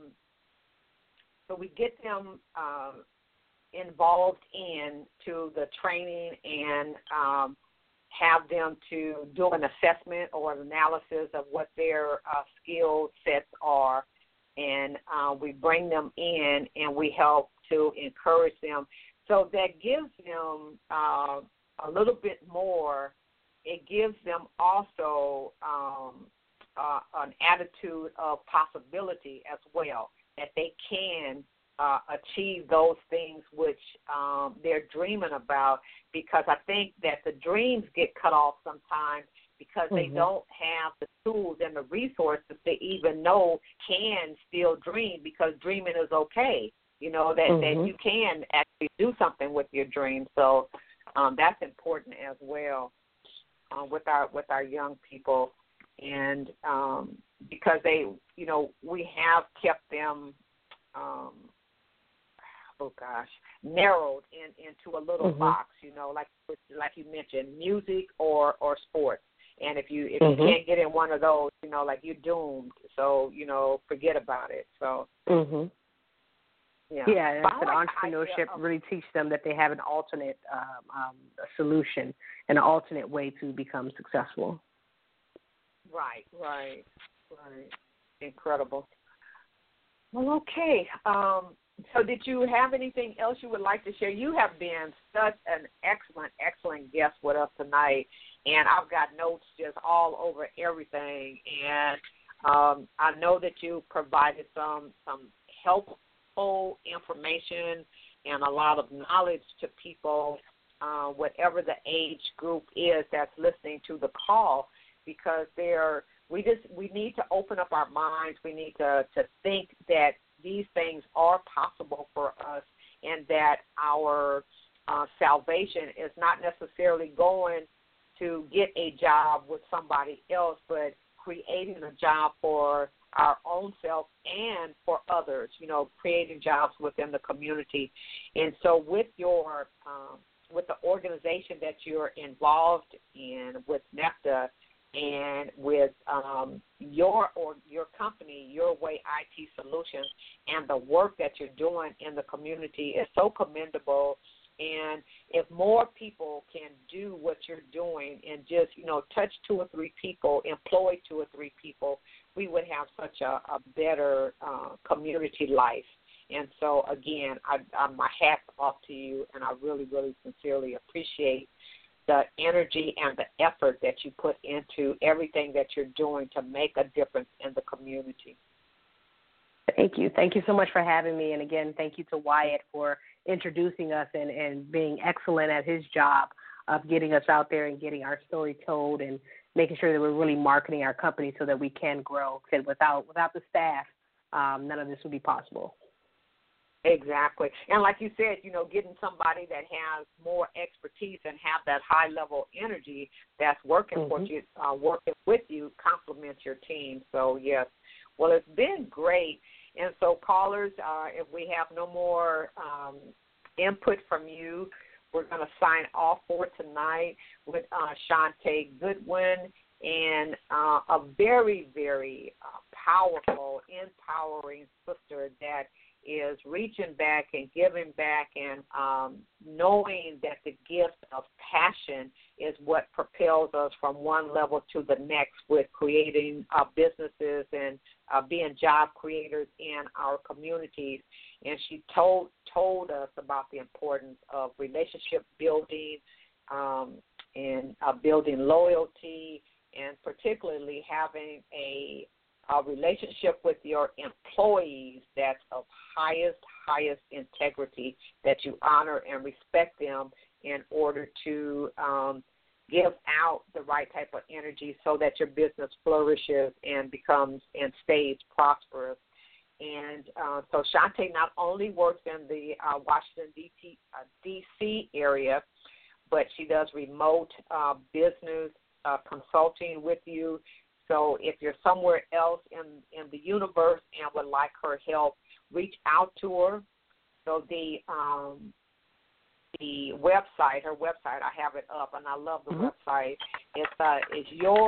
so we get them involved into the training and have them to do an assessment or an analysis of what their skill sets are, and we bring them in and we help to encourage them. So that gives them a little bit more. It gives them also an attitude of possibility as well, that they can achieve those things which they're dreaming about, because I think that the dreams get cut off sometimes because they don't have the tools and the resources to even know can still dream, because dreaming is okay. You know, that you can actually do something with your dreams. So that's important as well with our young people. And because they, you know, we have kept them, narrowed into a little box, you know, like you mentioned, music or sports. And if you can't get in one of those, you know, like, you're doomed. So, you know, forget about it. So. Yeah, and that entrepreneurship really teach them that they have an alternate solution and an alternate way to become successful. Right. Incredible. Well, okay. So did you have anything else you would like to share? You have been such an excellent guest with us tonight, and I've got notes just all over everything. And I know that you provided some helpful information and a lot of knowledge to people, whatever the age group is that's listening to the call, because we need to open up our minds. We need to think that these things are possible for us, and that our salvation is not necessarily going to get a job with somebody else, but creating a job for our own self and for others, you know, creating jobs within the community. And so with your with the organization that you're involved in, with NEPTA, and with your company, Your Way IT Solutions, and the work that you're doing in the community is so commendable. And if more people can do what you're doing and just, you know, touch 2 or 3 people, employ 2 or 3 people, we would have such a better community life. And so, again, my hat's off to you, and I really, really sincerely appreciate the energy and the effort that you put into everything that you're doing to make a difference in the community. Thank you. Thank you so much for having me. And, again, thank you to Wyatt for introducing us and being excellent at his job of getting us out there and getting our story told and making sure that we're really marketing our company so that we can grow. Because without the staff, none of this would be possible. Exactly. And like you said, you know, getting somebody that has more expertise and have that high-level energy that's working for you, working with you, complements your team. So, yes. Well, it's been great. And so, callers, if we have no more input from you, we're going to sign off for tonight with Shante Goodwin, and a very, very powerful, empowering sister that is reaching back and giving back, and knowing that the gift of passion is what propels us from one level to the next with creating businesses and being being job creators in our communities. And she told us about the importance of relationship building and building loyalty, and particularly having a relationship with your employees that's of highest integrity, that you honor and respect them in order to give out the right type of energy so that your business flourishes and becomes and stays prosperous. And so Shantae not only works in the Washington, D.C. area, but she does remote business consulting with you. So if you're somewhere else in the universe and would like her help, reach out to her. So the website, her website, I have it up, and I love the website. It's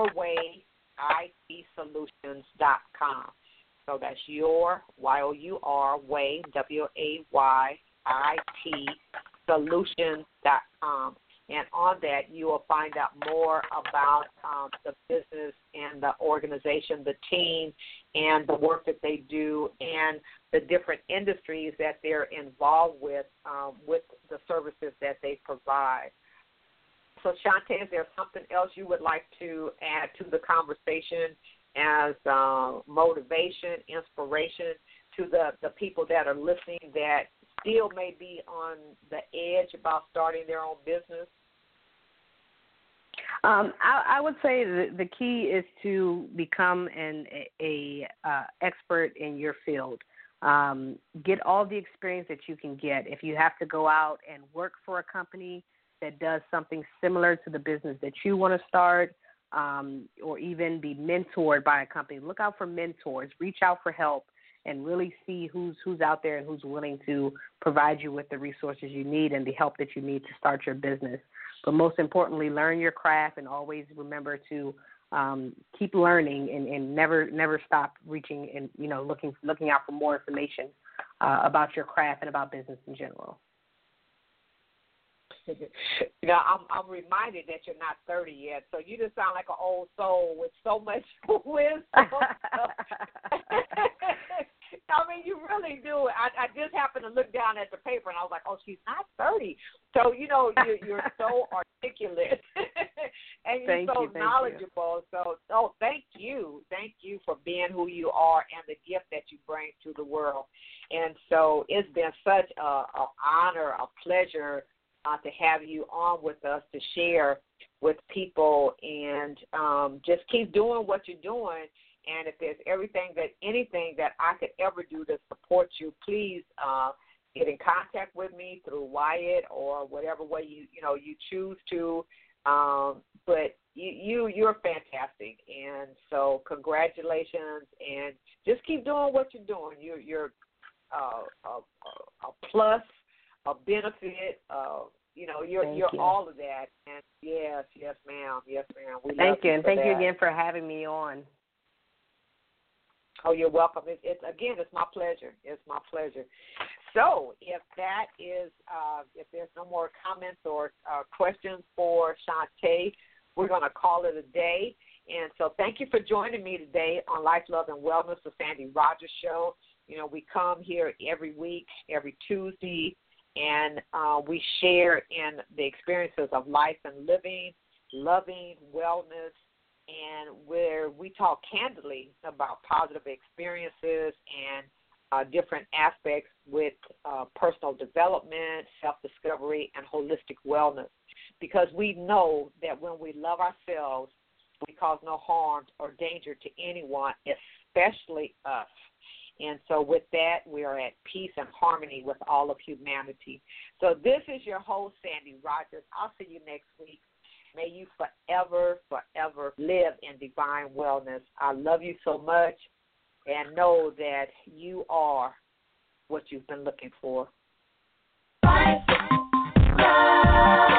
yourwayitsolutions.com. So that's your, Y-O-U-R, way, W-A-Y-I-T, solutions.com. And on that, you will find out more about the business and the organization, the team, and the work that they do, and the different industries that they're involved with the services that they provide. So, Shantae, is there something else you would like to add to the conversation as motivation, inspiration to the people that are listening that still may be on the edge about starting their own business? I would say the key is to become an expert in your field. Get all the experience that you can get. If you have to go out and work for a company that does something similar to the business that you want to start, or even be mentored by a company, look out for mentors. Reach out for help and really see who's out there and who's willing to provide you with the resources you need and the help that you need to start your business. But most importantly, learn your craft and always remember to keep learning and never stop reaching and looking out for more information about your craft and about business in general. I'm reminded that you're not 30 yet, so you just sound like an old soul with so much wisdom. I mean, you really do. I just happened to look down at the paper, and I was like, oh, she's not 30. So, you're so articulate, and you're so knowledgeable. So, thank you. Thank you for being who you are and the gift that you bring to the world. And so it's been such an honor, a pleasure to have you on with us to share with people, and just keep doing what you're doing. And if there's anything that I could ever do to support you, please get in contact with me through Wyatt or whatever way you choose to. But you're fantastic, and so congratulations, and just keep doing what you're doing. You're a plus, a benefit. You're all of that. And yes, ma'am. Thank you, and thank you again for having me on. Oh, you're welcome. It's my pleasure. It's my pleasure. So if that is, if there's no more comments or questions for Shantae, we're going to call it a day. And so thank you for joining me today on Life, Love, and Wellness, the Sandy Rogers Show. We come here every week, every Tuesday, and we share in the experiences of life and living, loving, wellness, and where we talk candidly about positive experiences and different aspects with personal development, self-discovery, and holistic wellness. Because we know that when we love ourselves, we cause no harm or danger to anyone, especially us. And so with that, we are at peace and harmony with all of humanity. So this is your host, Sandy Rogers. I'll see you next week. May you forever, forever live in divine wellness. I love you so much, and know that you are what you've been looking for. Life, love.